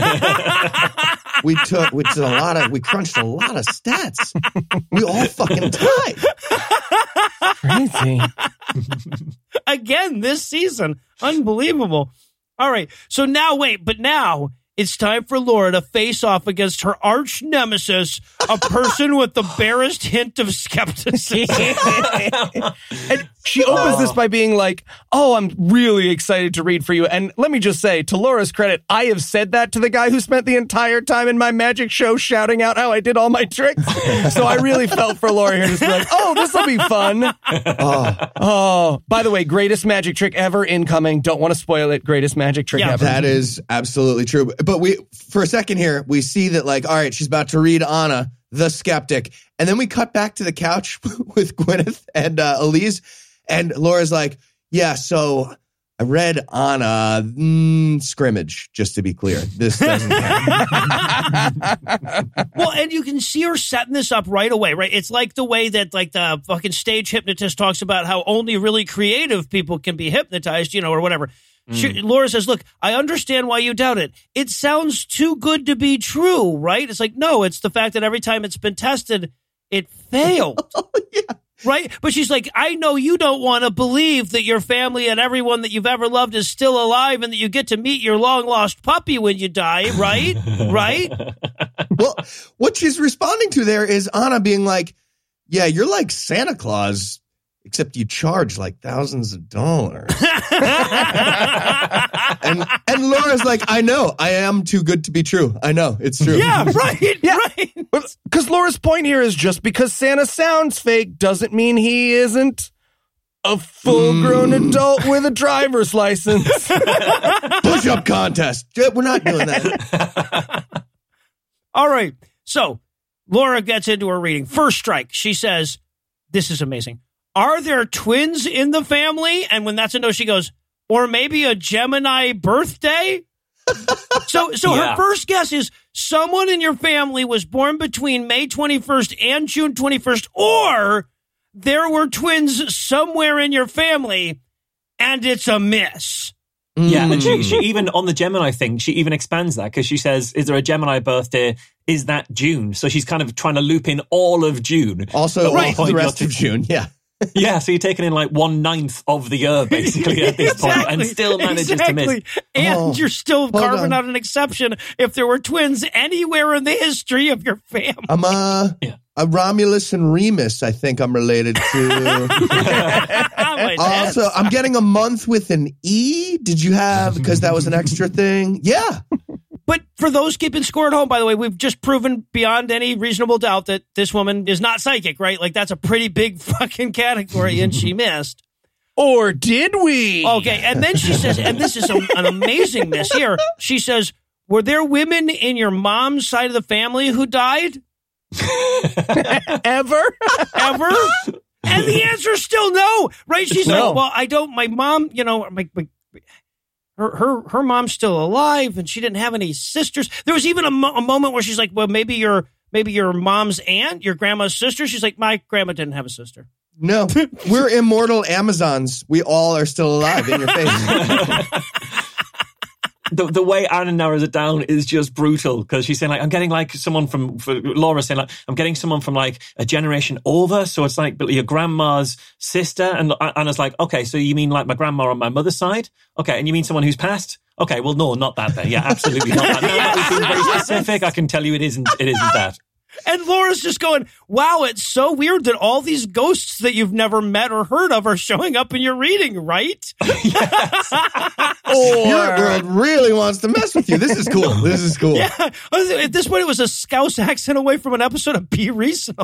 Speaker 3: we crunched a lot of stats. We all fucking tied.
Speaker 6: Crazy.
Speaker 4: Again, this season, unbelievable. All right, so now it's time for Laura to face off against her arch nemesis, a person with the barest hint of skepticism.
Speaker 6: And she opens this by being like, oh, I'm really excited to read for you. And let me just say, to Laura's credit, I have said that to the guy who spent the entire time in my magic show shouting out how I did all my tricks. So I really felt for Laura here to be like, oh, this will be fun. Oh, by the way, greatest magic trick ever incoming. Don't want to spoil it. Greatest magic trick ever.
Speaker 3: That is absolutely true. But for a second here, we see that, like, all right, she's about to read Anna, the skeptic. And then we cut back to the couch with Gwyneth and Elise. And Laura's like, yeah, so I read Anna scrimmage, just to be clear. This doesn't happen.
Speaker 4: Well, and you can see her setting this up right away, right? It's like the way that like the fucking stage hypnotist talks about how only really creative people can be hypnotized, or whatever. Laura says, look, I understand why you doubt it. It sounds too good to be true, right? It's like, no, it's the fact that every time it's been tested, it failed.
Speaker 3: Yeah.
Speaker 4: Right? But she's like, I know you don't want to believe that your family and everyone that you've ever loved is still alive and that you get to meet your long-lost puppy when you die, right? Right?
Speaker 3: Well, what she's responding to there is Anna being like, yeah, you're like Santa Claus, except you charge like thousands of dollars. and Laura's like, I know, I am too good to be true. I know, it's true.
Speaker 4: Yeah, right.
Speaker 6: Yeah.
Speaker 4: Right.
Speaker 6: Because Laura's point here is just because Santa sounds fake doesn't mean he isn't a full-grown adult with a driver's license.
Speaker 3: Push-up contest. We're not doing that.
Speaker 4: All right. So Laura gets into her reading. First strike. She says, this is amazing. Are there twins in the family? And when that's a no, she goes, or maybe a Gemini birthday? So
Speaker 7: Yeah.
Speaker 4: Her first guess is someone in your family was born between May 21st and June 21st, or there were twins somewhere in your family, and it's a miss.
Speaker 7: Yeah, and she even, on the Gemini thing, she even expands that because she says, is there a Gemini birthday? Is that June? So she's kind of trying to loop in all of June.
Speaker 3: Also,
Speaker 7: Right.
Speaker 3: the rest of June, yeah.
Speaker 7: Yeah, so you're taking in like 1/9 of the year, basically, at this point, and still manages to miss.
Speaker 4: And you're still carving
Speaker 3: on.
Speaker 4: out an exception if there were twins anywhere in the history of your family.
Speaker 3: I'm a Romulus and Remus, I think I'm related to. Also, I'm getting a month with an E. Did you have, because that was an extra thing? Yeah.
Speaker 4: But for those keeping score at home, by the way, we've just proven beyond any reasonable doubt that this woman is not psychic, right? Like, that's a pretty big fucking category, and she missed.
Speaker 6: Or did we?
Speaker 4: Okay, and then she says, and this is an amazing miss here, she says, were there women in your mom's side of the family who died?
Speaker 6: Ever?
Speaker 4: Ever? And the answer is still no, right? She's
Speaker 6: No.
Speaker 4: like, well, I don't, my mom, her mom's still alive, and she didn't have any sisters. There was even a moment where she's like, well, maybe your mom's aunt, your grandma's sister. She's like, my grandma didn't have a sister.
Speaker 3: No, we're immortal Amazons. We all are still alive in your face.
Speaker 7: The way Anna narrows it down is just brutal because she's saying like, I'm getting like someone Laura saying like, I'm getting someone from like a generation over. So it's like your grandma's sister. And Anna's like, okay, so you mean like my grandma on my mother's side? Okay. And you mean someone who's passed? Okay. Well, no, not that then. Yeah, absolutely not that. Now that we've been very specific, I can tell you it isn't that.
Speaker 4: And Laura's just going, wow, it's so weird that all these ghosts that you've never met or heard of are showing up in your reading, right?
Speaker 3: Your world really wants to mess with you. This is cool. This is cool.
Speaker 4: Yeah. At this point, it was a Scouse accent away from an episode of Be Reasonable.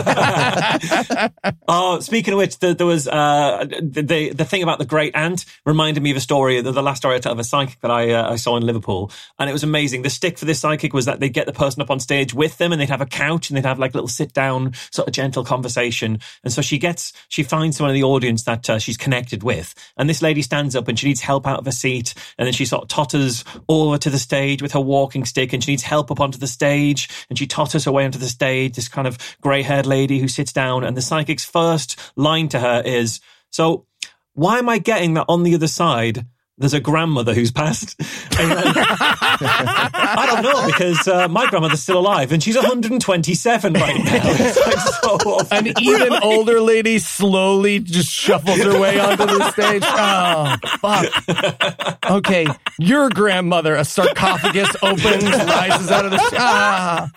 Speaker 7: Oh, speaking of which, there was the thing about the great aunt reminded me of a story, the last story I told of a psychic that I saw in Liverpool, and it was amazing. The stick for this psychic was that they'd get the person up on stage with them, and they'd have a couch, and they'd have like a little sit down, sort of gentle conversation. And so she finds someone in the audience that she's connected with, and this lady stands up and she needs help out of a seat, and then she sort of totters over to the stage with her walking stick, and she needs help up onto the stage, and she totters her way onto the stage, this kind of grey-haired lady who sits down, and the psychic's first line to her is, so why am I getting that on the other side there's a grandmother who's passed? And like, I don't know, because my grandmother's still alive and she's 127 right now. It's like so
Speaker 6: An even older lady slowly just shuffles her way onto the stage. Oh, fuck. Okay, your grandmother, a sarcophagus opens, rises out of the...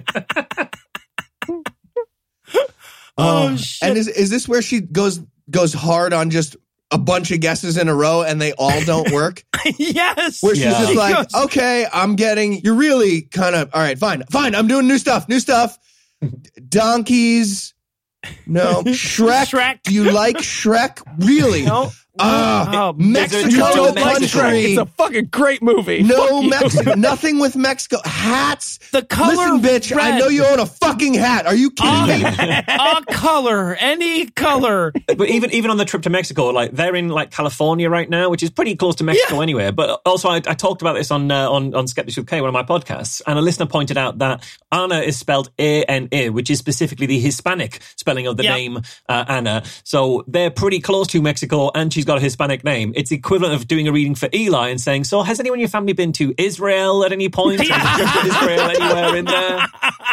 Speaker 3: Oh, shit. And is this where she goes hard on just a bunch of guesses in a row and they all don't work?
Speaker 4: Yes.
Speaker 3: Where she's just like, okay, you're really kind of, all right, fine, I'm doing new stuff. Donkeys. No. Shrek. Do you like Shrek? Really?
Speaker 4: No.
Speaker 3: Mexico
Speaker 7: don't like
Speaker 3: country.
Speaker 7: Mexico.
Speaker 6: It's a fucking great movie.
Speaker 3: No, nothing with Mexico. Hats.
Speaker 4: The color
Speaker 3: Listen, bitch,
Speaker 4: red.
Speaker 3: I know you own a fucking hat. Are you kidding me?
Speaker 4: A color, any color.
Speaker 7: But even on the trip to Mexico, like they're in like California right now, which is pretty close to Mexico anyway. But also, I talked about this on Skeptics with K, one of my podcasts, and a listener pointed out that Anna is spelled A-N-A, which is specifically the Hispanic spelling of the name Anna. So they're pretty close to Mexico, and she's got a Hispanic name. It's equivalent of doing a reading for Eli and saying, so has anyone in your family been to Israel at any point? Have you been to Israel anywhere in there?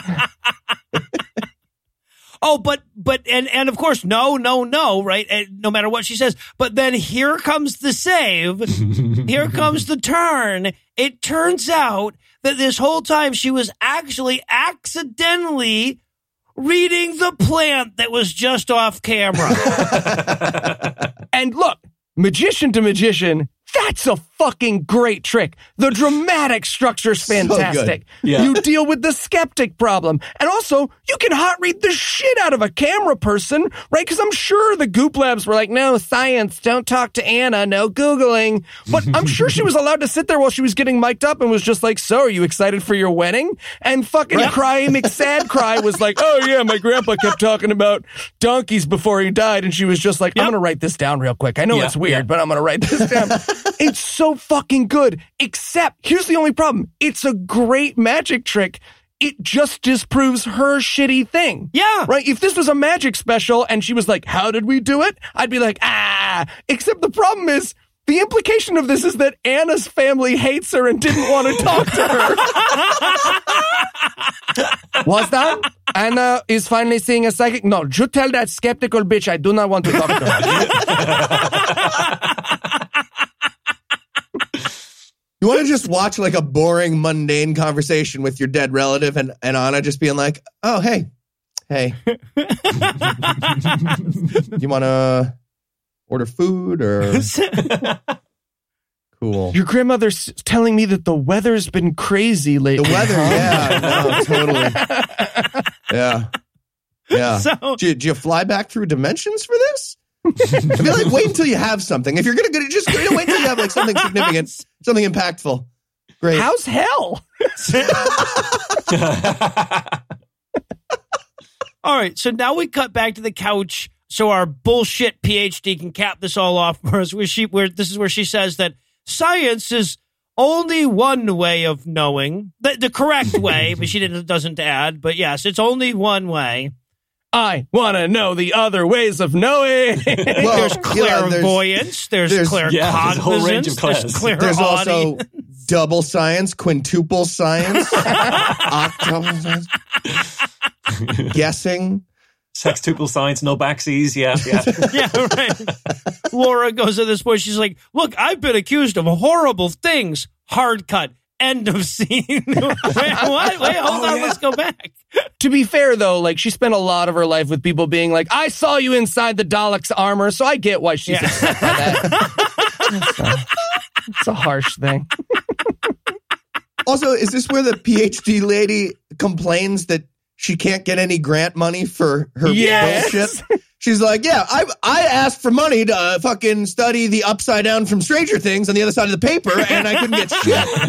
Speaker 4: Oh, but and of course, no, right? And no matter what she says. But then here comes the save. Here comes the turn. It turns out that this whole time she was actually accidentally reading the plant that was just off camera.
Speaker 6: And look, magician to magician, that's a fucking great trick. The dramatic structure's fantastic.
Speaker 7: Yeah.
Speaker 6: You deal with the skeptic problem. And also, you can hot read the shit out of a camera person, right? Because I'm sure the Goop Labs were like, no, science, don't talk to Anna, no Googling. But I'm sure she was allowed to sit there while she was getting mic'd up and was just like, so, are you excited for your wedding? And fucking Cry McSad Cry was like, oh yeah, my grandpa kept talking about donkeys before he died. And she was just like, I'm going to write this down real quick. I know it's weird, but I'm going to write this down. It's so fucking good, except here's the only problem. It's a great magic trick. It just disproves her shitty thing.
Speaker 4: Yeah.
Speaker 6: Right? If this was a magic special and she was like, how did we do it? I'd be like, except the problem is the implication of this is that Anna's family hates her and didn't want to talk to her. What's that? Anna is finally seeing a psychic? No, you tell that skeptical bitch I do not want to talk to her.
Speaker 3: You want to just watch like a boring, mundane conversation with your dead relative and Anna just being like, oh, hey. You want to order food or? Cool.
Speaker 6: Your grandmother's telling me that the weather's been crazy lately.
Speaker 3: The weather, yeah, no, totally. Yeah.
Speaker 4: So,
Speaker 3: Did you fly back through dimensions for this? I feel like wait until you have something. If you're going to just wait until you have like something significant, something impactful. Great.
Speaker 6: How's hell?
Speaker 4: all right, so now we cut back to the couch so our bullshit PhD can cap this all off for us. This is where she says that science is only one way of knowing, the correct way, but she doesn't add. But yes, it's only one way.
Speaker 6: I want to know the other ways of knowing.
Speaker 3: Well,
Speaker 4: there's clairvoyance, there's claircognizance,
Speaker 7: there's a whole range of clairs.
Speaker 4: there's clairaudience.
Speaker 3: There's also double science, quintuple science, octuple science, guessing.
Speaker 7: Sextuple science, no backsies. Yeah.
Speaker 4: Yeah, right. Laura goes at this point. She's like, look, I've been accused of horrible things. Hard cut. End of scene. Wait, what? Wait, hold on. Let's go back.
Speaker 6: To be fair, though, like she spent a lot of her life with people being like, I saw you inside the Dalek's armor, so I get why she's upset by that. It's a harsh thing.
Speaker 3: Also, is this where the PhD lady complains that she can't get any grant money for her bullshit? She's like, yeah, I asked for money to fucking study the upside down from Stranger Things on the other side of the paper, and I couldn't get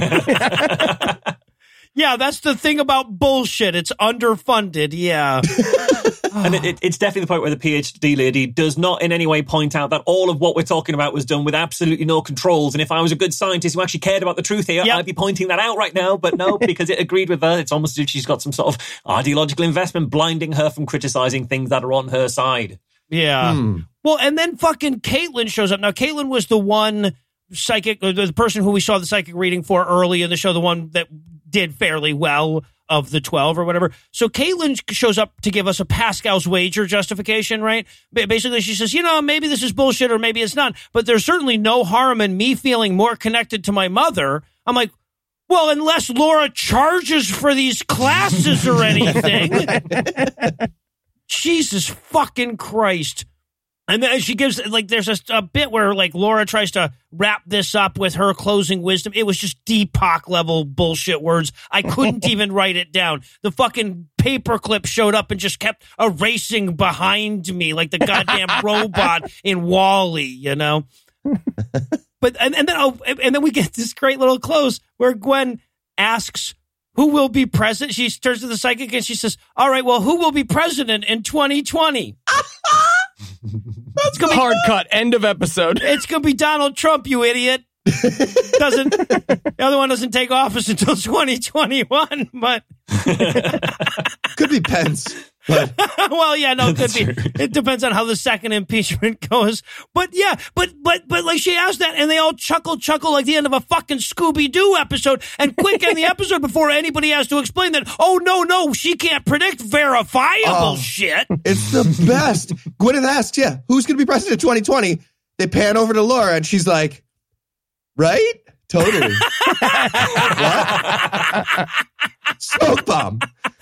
Speaker 3: shit.
Speaker 4: Yeah, that's the thing about bullshit. It's underfunded. Yeah.
Speaker 7: And it's definitely the point where the PhD lady does not in any way point out that all of what we're talking about was done with absolutely no controls. And if I was a good scientist who actually cared about the truth here, I'd be pointing that out right now. But no, because it agreed with her. It's almost as if she's got some sort of ideological investment blinding her from criticizing things that are on her side.
Speaker 4: Yeah. Well, and then fucking Caitlin shows up. Now, Caitlin was the one psychic, the person who we saw the psychic reading for early in the show, the one that did fairly well of the 12 or whatever. So Caitlin shows up to give us a Pascal's wager justification, right? Basically, she says, maybe this is bullshit or maybe it's not, but there's certainly no harm in me feeling more connected to my mother. I'm like, well, unless Laura charges for these classes or anything. Jesus fucking Christ. And then she gives, like, there's a bit where, like, Laura tries to wrap this up with her closing wisdom. It was just Deepak level bullshit words. I couldn't even write it down. The fucking paperclip showed up and just kept erasing behind me like the goddamn robot in WALL-E, you know? But and then we get this great little close where Gwen asks who will be president. She turns to the psychic and she says, all right, well, who will be president in 2020?
Speaker 6: That's gonna hard cut. End of episode.
Speaker 4: It's going to be Donald Trump, you idiot. The other one doesn't take office until 2021, but
Speaker 3: could be Pence. But
Speaker 4: well, yeah, no, it could be. It depends on how the second impeachment goes. But yeah, but like she asked that, and they all chuckle like the end of a fucking Scooby-Doo episode, and quick end the episode before anybody has to explain that. Oh no, she can't predict verifiable shit.
Speaker 3: It's the best. Gwyneth asks, who's going to be president in 2020? They pan over to Laura, and she's like, right? Totally. What? Smoke bomb.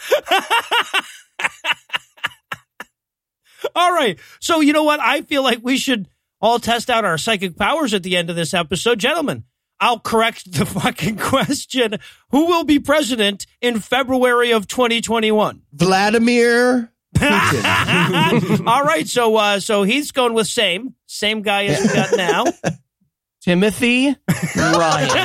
Speaker 4: All right. So you know what? I feel like we should all test out our psychic powers at the end of this episode. Gentlemen, I'll correct the fucking question. Who will be president in February of 2021?
Speaker 3: Vladimir Putin.
Speaker 4: All right. So Heath's going with same guy as we got now.
Speaker 6: Timothy Ryan.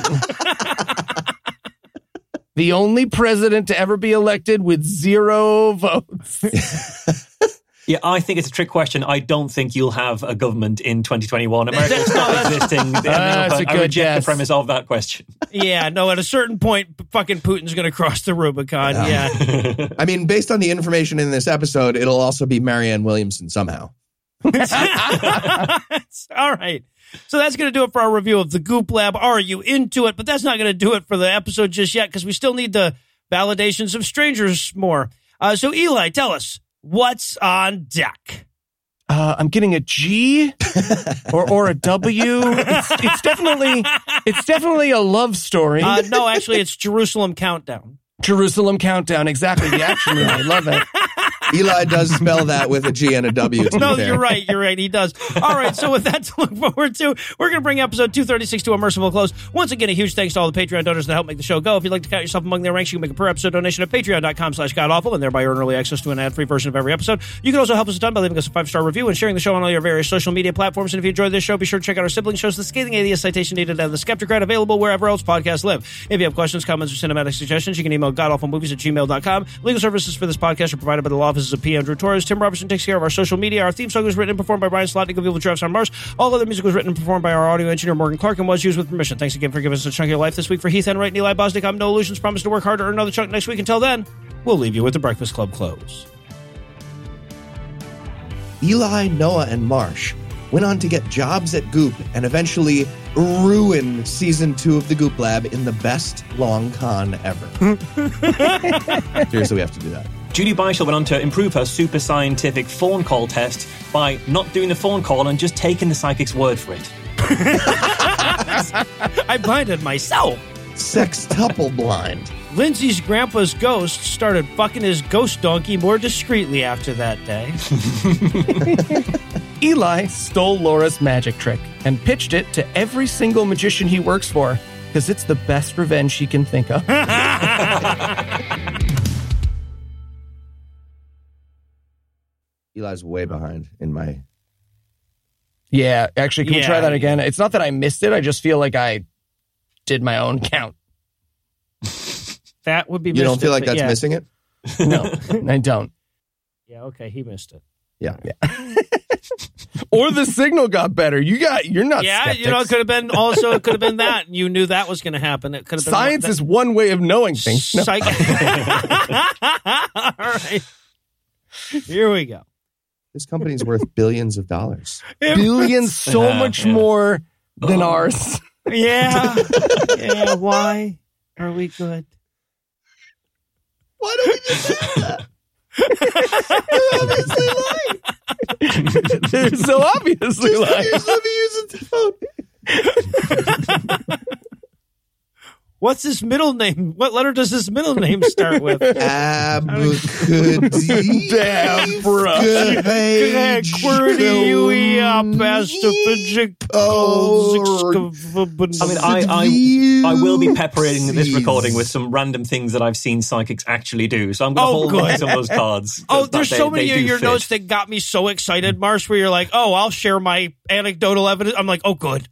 Speaker 6: The only president to ever be elected with 0 votes.
Speaker 7: Yeah, I think it's a trick question. I don't think you'll have a government in 2021. America will stop existing.
Speaker 6: That's a good
Speaker 7: I reject
Speaker 6: guess.
Speaker 7: the premise of that question.
Speaker 4: Yeah, no, at a certain point, fucking Putin's going to cross the Rubicon. Yeah.
Speaker 3: I mean, based on the information in this episode, it'll also be Marianne Williamson somehow.
Speaker 4: All right. So that's going to do it for our review of the Goop Lab. Are you into it? But that's not going to do it for the episode just yet because we still need the validations of strangers more. So Eli, tell us, what's on deck?
Speaker 6: I'm getting a G or a W. It's definitely a love story.
Speaker 4: No, actually, it's Jerusalem Countdown.
Speaker 6: Jerusalem Countdown, exactly. The action movie. I love it.
Speaker 3: Eli does spell that with a G and a W.
Speaker 4: No, you're right. He does. All right. So with that to look forward to, we're going to bring episode 236 to a merciful close. Once again, a huge thanks to all the Patreon donors that help make the show go. If you'd like to count yourself among their ranks, you can make a per episode donation at patreon.com/godawful and thereby earn early access to an ad-free version of every episode. You can also help us a ton by leaving us a 5-star review and sharing the show on all your various social media platforms. And if you enjoyed this show, be sure to check out our sibling shows, The Scathing Atheist, Citation Needed, and The Skeptocrat, available wherever else podcasts live. If you have questions, comments, or cinematic suggestions, you can email godawfulmovies@gmail.com. Legal services for this podcast are provided by the law offices of P. Andrew Torres. Tim Robertson takes care of our social media. Our theme song was written and performed by Brian Slotnick of Evil Giraffes on Mars. All other music was written and performed by our audio engineer Morgan Clark and was used with permission. Thanks again for giving us a chunk of your life this week. For Heath Enright and Eli Bosnick, I'm No Illusions. Promise to work hard to earn another chunk next week. Until then, we'll leave you with the Breakfast Club close.
Speaker 3: Eli, Noah, and Marsh went on to get jobs at Goop and eventually ruin season 2 of the Goop Lab in the best long con ever. Seriously, we have to do that.
Speaker 7: Judy Beischel went on to improve her super scientific phone call test by not doing the phone call and just taking the psychic's word for it.
Speaker 4: I blinded myself.
Speaker 3: Sextuple blind.
Speaker 4: Lindsay's grandpa's ghost started fucking his ghost donkey more discreetly after that day.
Speaker 6: Eli stole Laura's magic trick and pitched it to every single magician he works for because it's the best revenge he can think of.
Speaker 3: Eli's way behind in my...
Speaker 6: Yeah, actually, can we try that again? It's not that I missed it. I just feel like I did my own count.
Speaker 4: That would be.
Speaker 3: You don't feel like that's missing it?
Speaker 6: No, I don't.
Speaker 4: Yeah, okay, he missed it.
Speaker 3: Yeah.
Speaker 6: Or the signal got better. You're not.
Speaker 4: Yeah,
Speaker 6: skeptics.
Speaker 4: you know, it could have been also. It could have been that you knew that was going to happen. It could have been
Speaker 6: science is one way of knowing things. No.
Speaker 4: All right, here we go.
Speaker 3: This company's worth billions of dollars.
Speaker 6: Billions, so much more than ours.
Speaker 4: Yeah. Yeah. Why are we good?
Speaker 3: Why don't we just do that? You're obviously lying.
Speaker 6: They're so obviously lying.
Speaker 3: Let me use the phone.
Speaker 4: What's his middle name? What letter does his middle name start with?
Speaker 7: I will be peppering this recording with some random things that I've seen psychics actually do. So I'm going to hold on to some of those cards.
Speaker 4: There's so many of your notes that got me so excited, Marsh, where you're like, oh, I'll share my anecdotal evidence. I'm like, oh, good.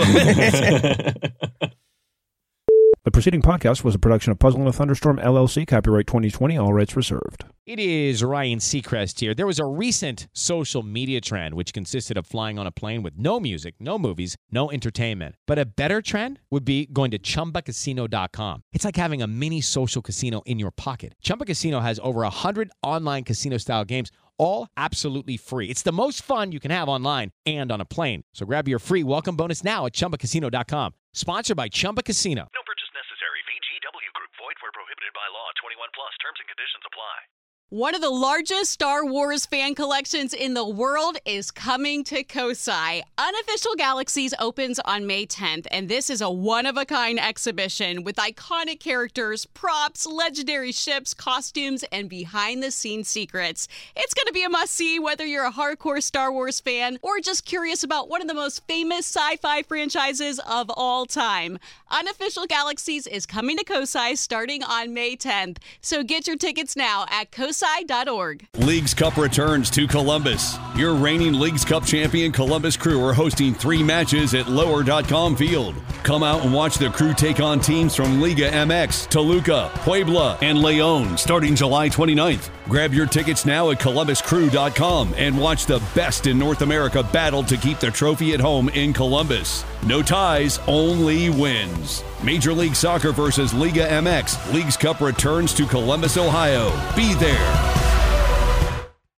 Speaker 8: The preceding podcast was a production of Puzzle and a Thunderstorm, LLC, copyright 2020, all rights reserved.
Speaker 9: It is Ryan Seacrest here. There was a recent social media trend which consisted of flying on a plane with no music, no movies, no entertainment. But a better trend would be going to ChumbaCasino.com. It's like having a mini social casino in your pocket. Chumba Casino has over 100 online casino-style games, all absolutely free. It's the most fun you can have online and on a plane. So grab your free welcome bonus now at ChumbaCasino.com. Sponsored by Chumba Casino.
Speaker 10: No purchase necessary. VGW Group. Void where prohibited by law. 21 plus. Terms and conditions apply.
Speaker 1: One of the largest Star Wars fan collections in the world is coming to Kosai. Unofficial Galaxies opens on May 10th, and this is a one-of-a-kind exhibition with iconic characters, props, legendary ships, costumes, and behind-the-scenes secrets. It's going to be a must-see whether you're a hardcore Star Wars fan or just curious about one of the most famous sci-fi franchises of all time. Unofficial Galaxies is coming to Kosai starting on May 10th, so get your tickets now at Kosai.org.
Speaker 2: Leagues Cup returns to Columbus. Your reigning Leagues Cup champion Columbus Crew are hosting 3 matches at Lower.com Field. Come out and watch the Crew take on teams from Liga MX, Toluca, Puebla, and León starting July 29th. Grab your tickets now at ColumbusCrew.com and watch the best in North America battle to keep the trophy at home in Columbus. No ties, only wins. Major League Soccer versus Liga MX. Leagues Cup returns to Columbus, Ohio. Be there.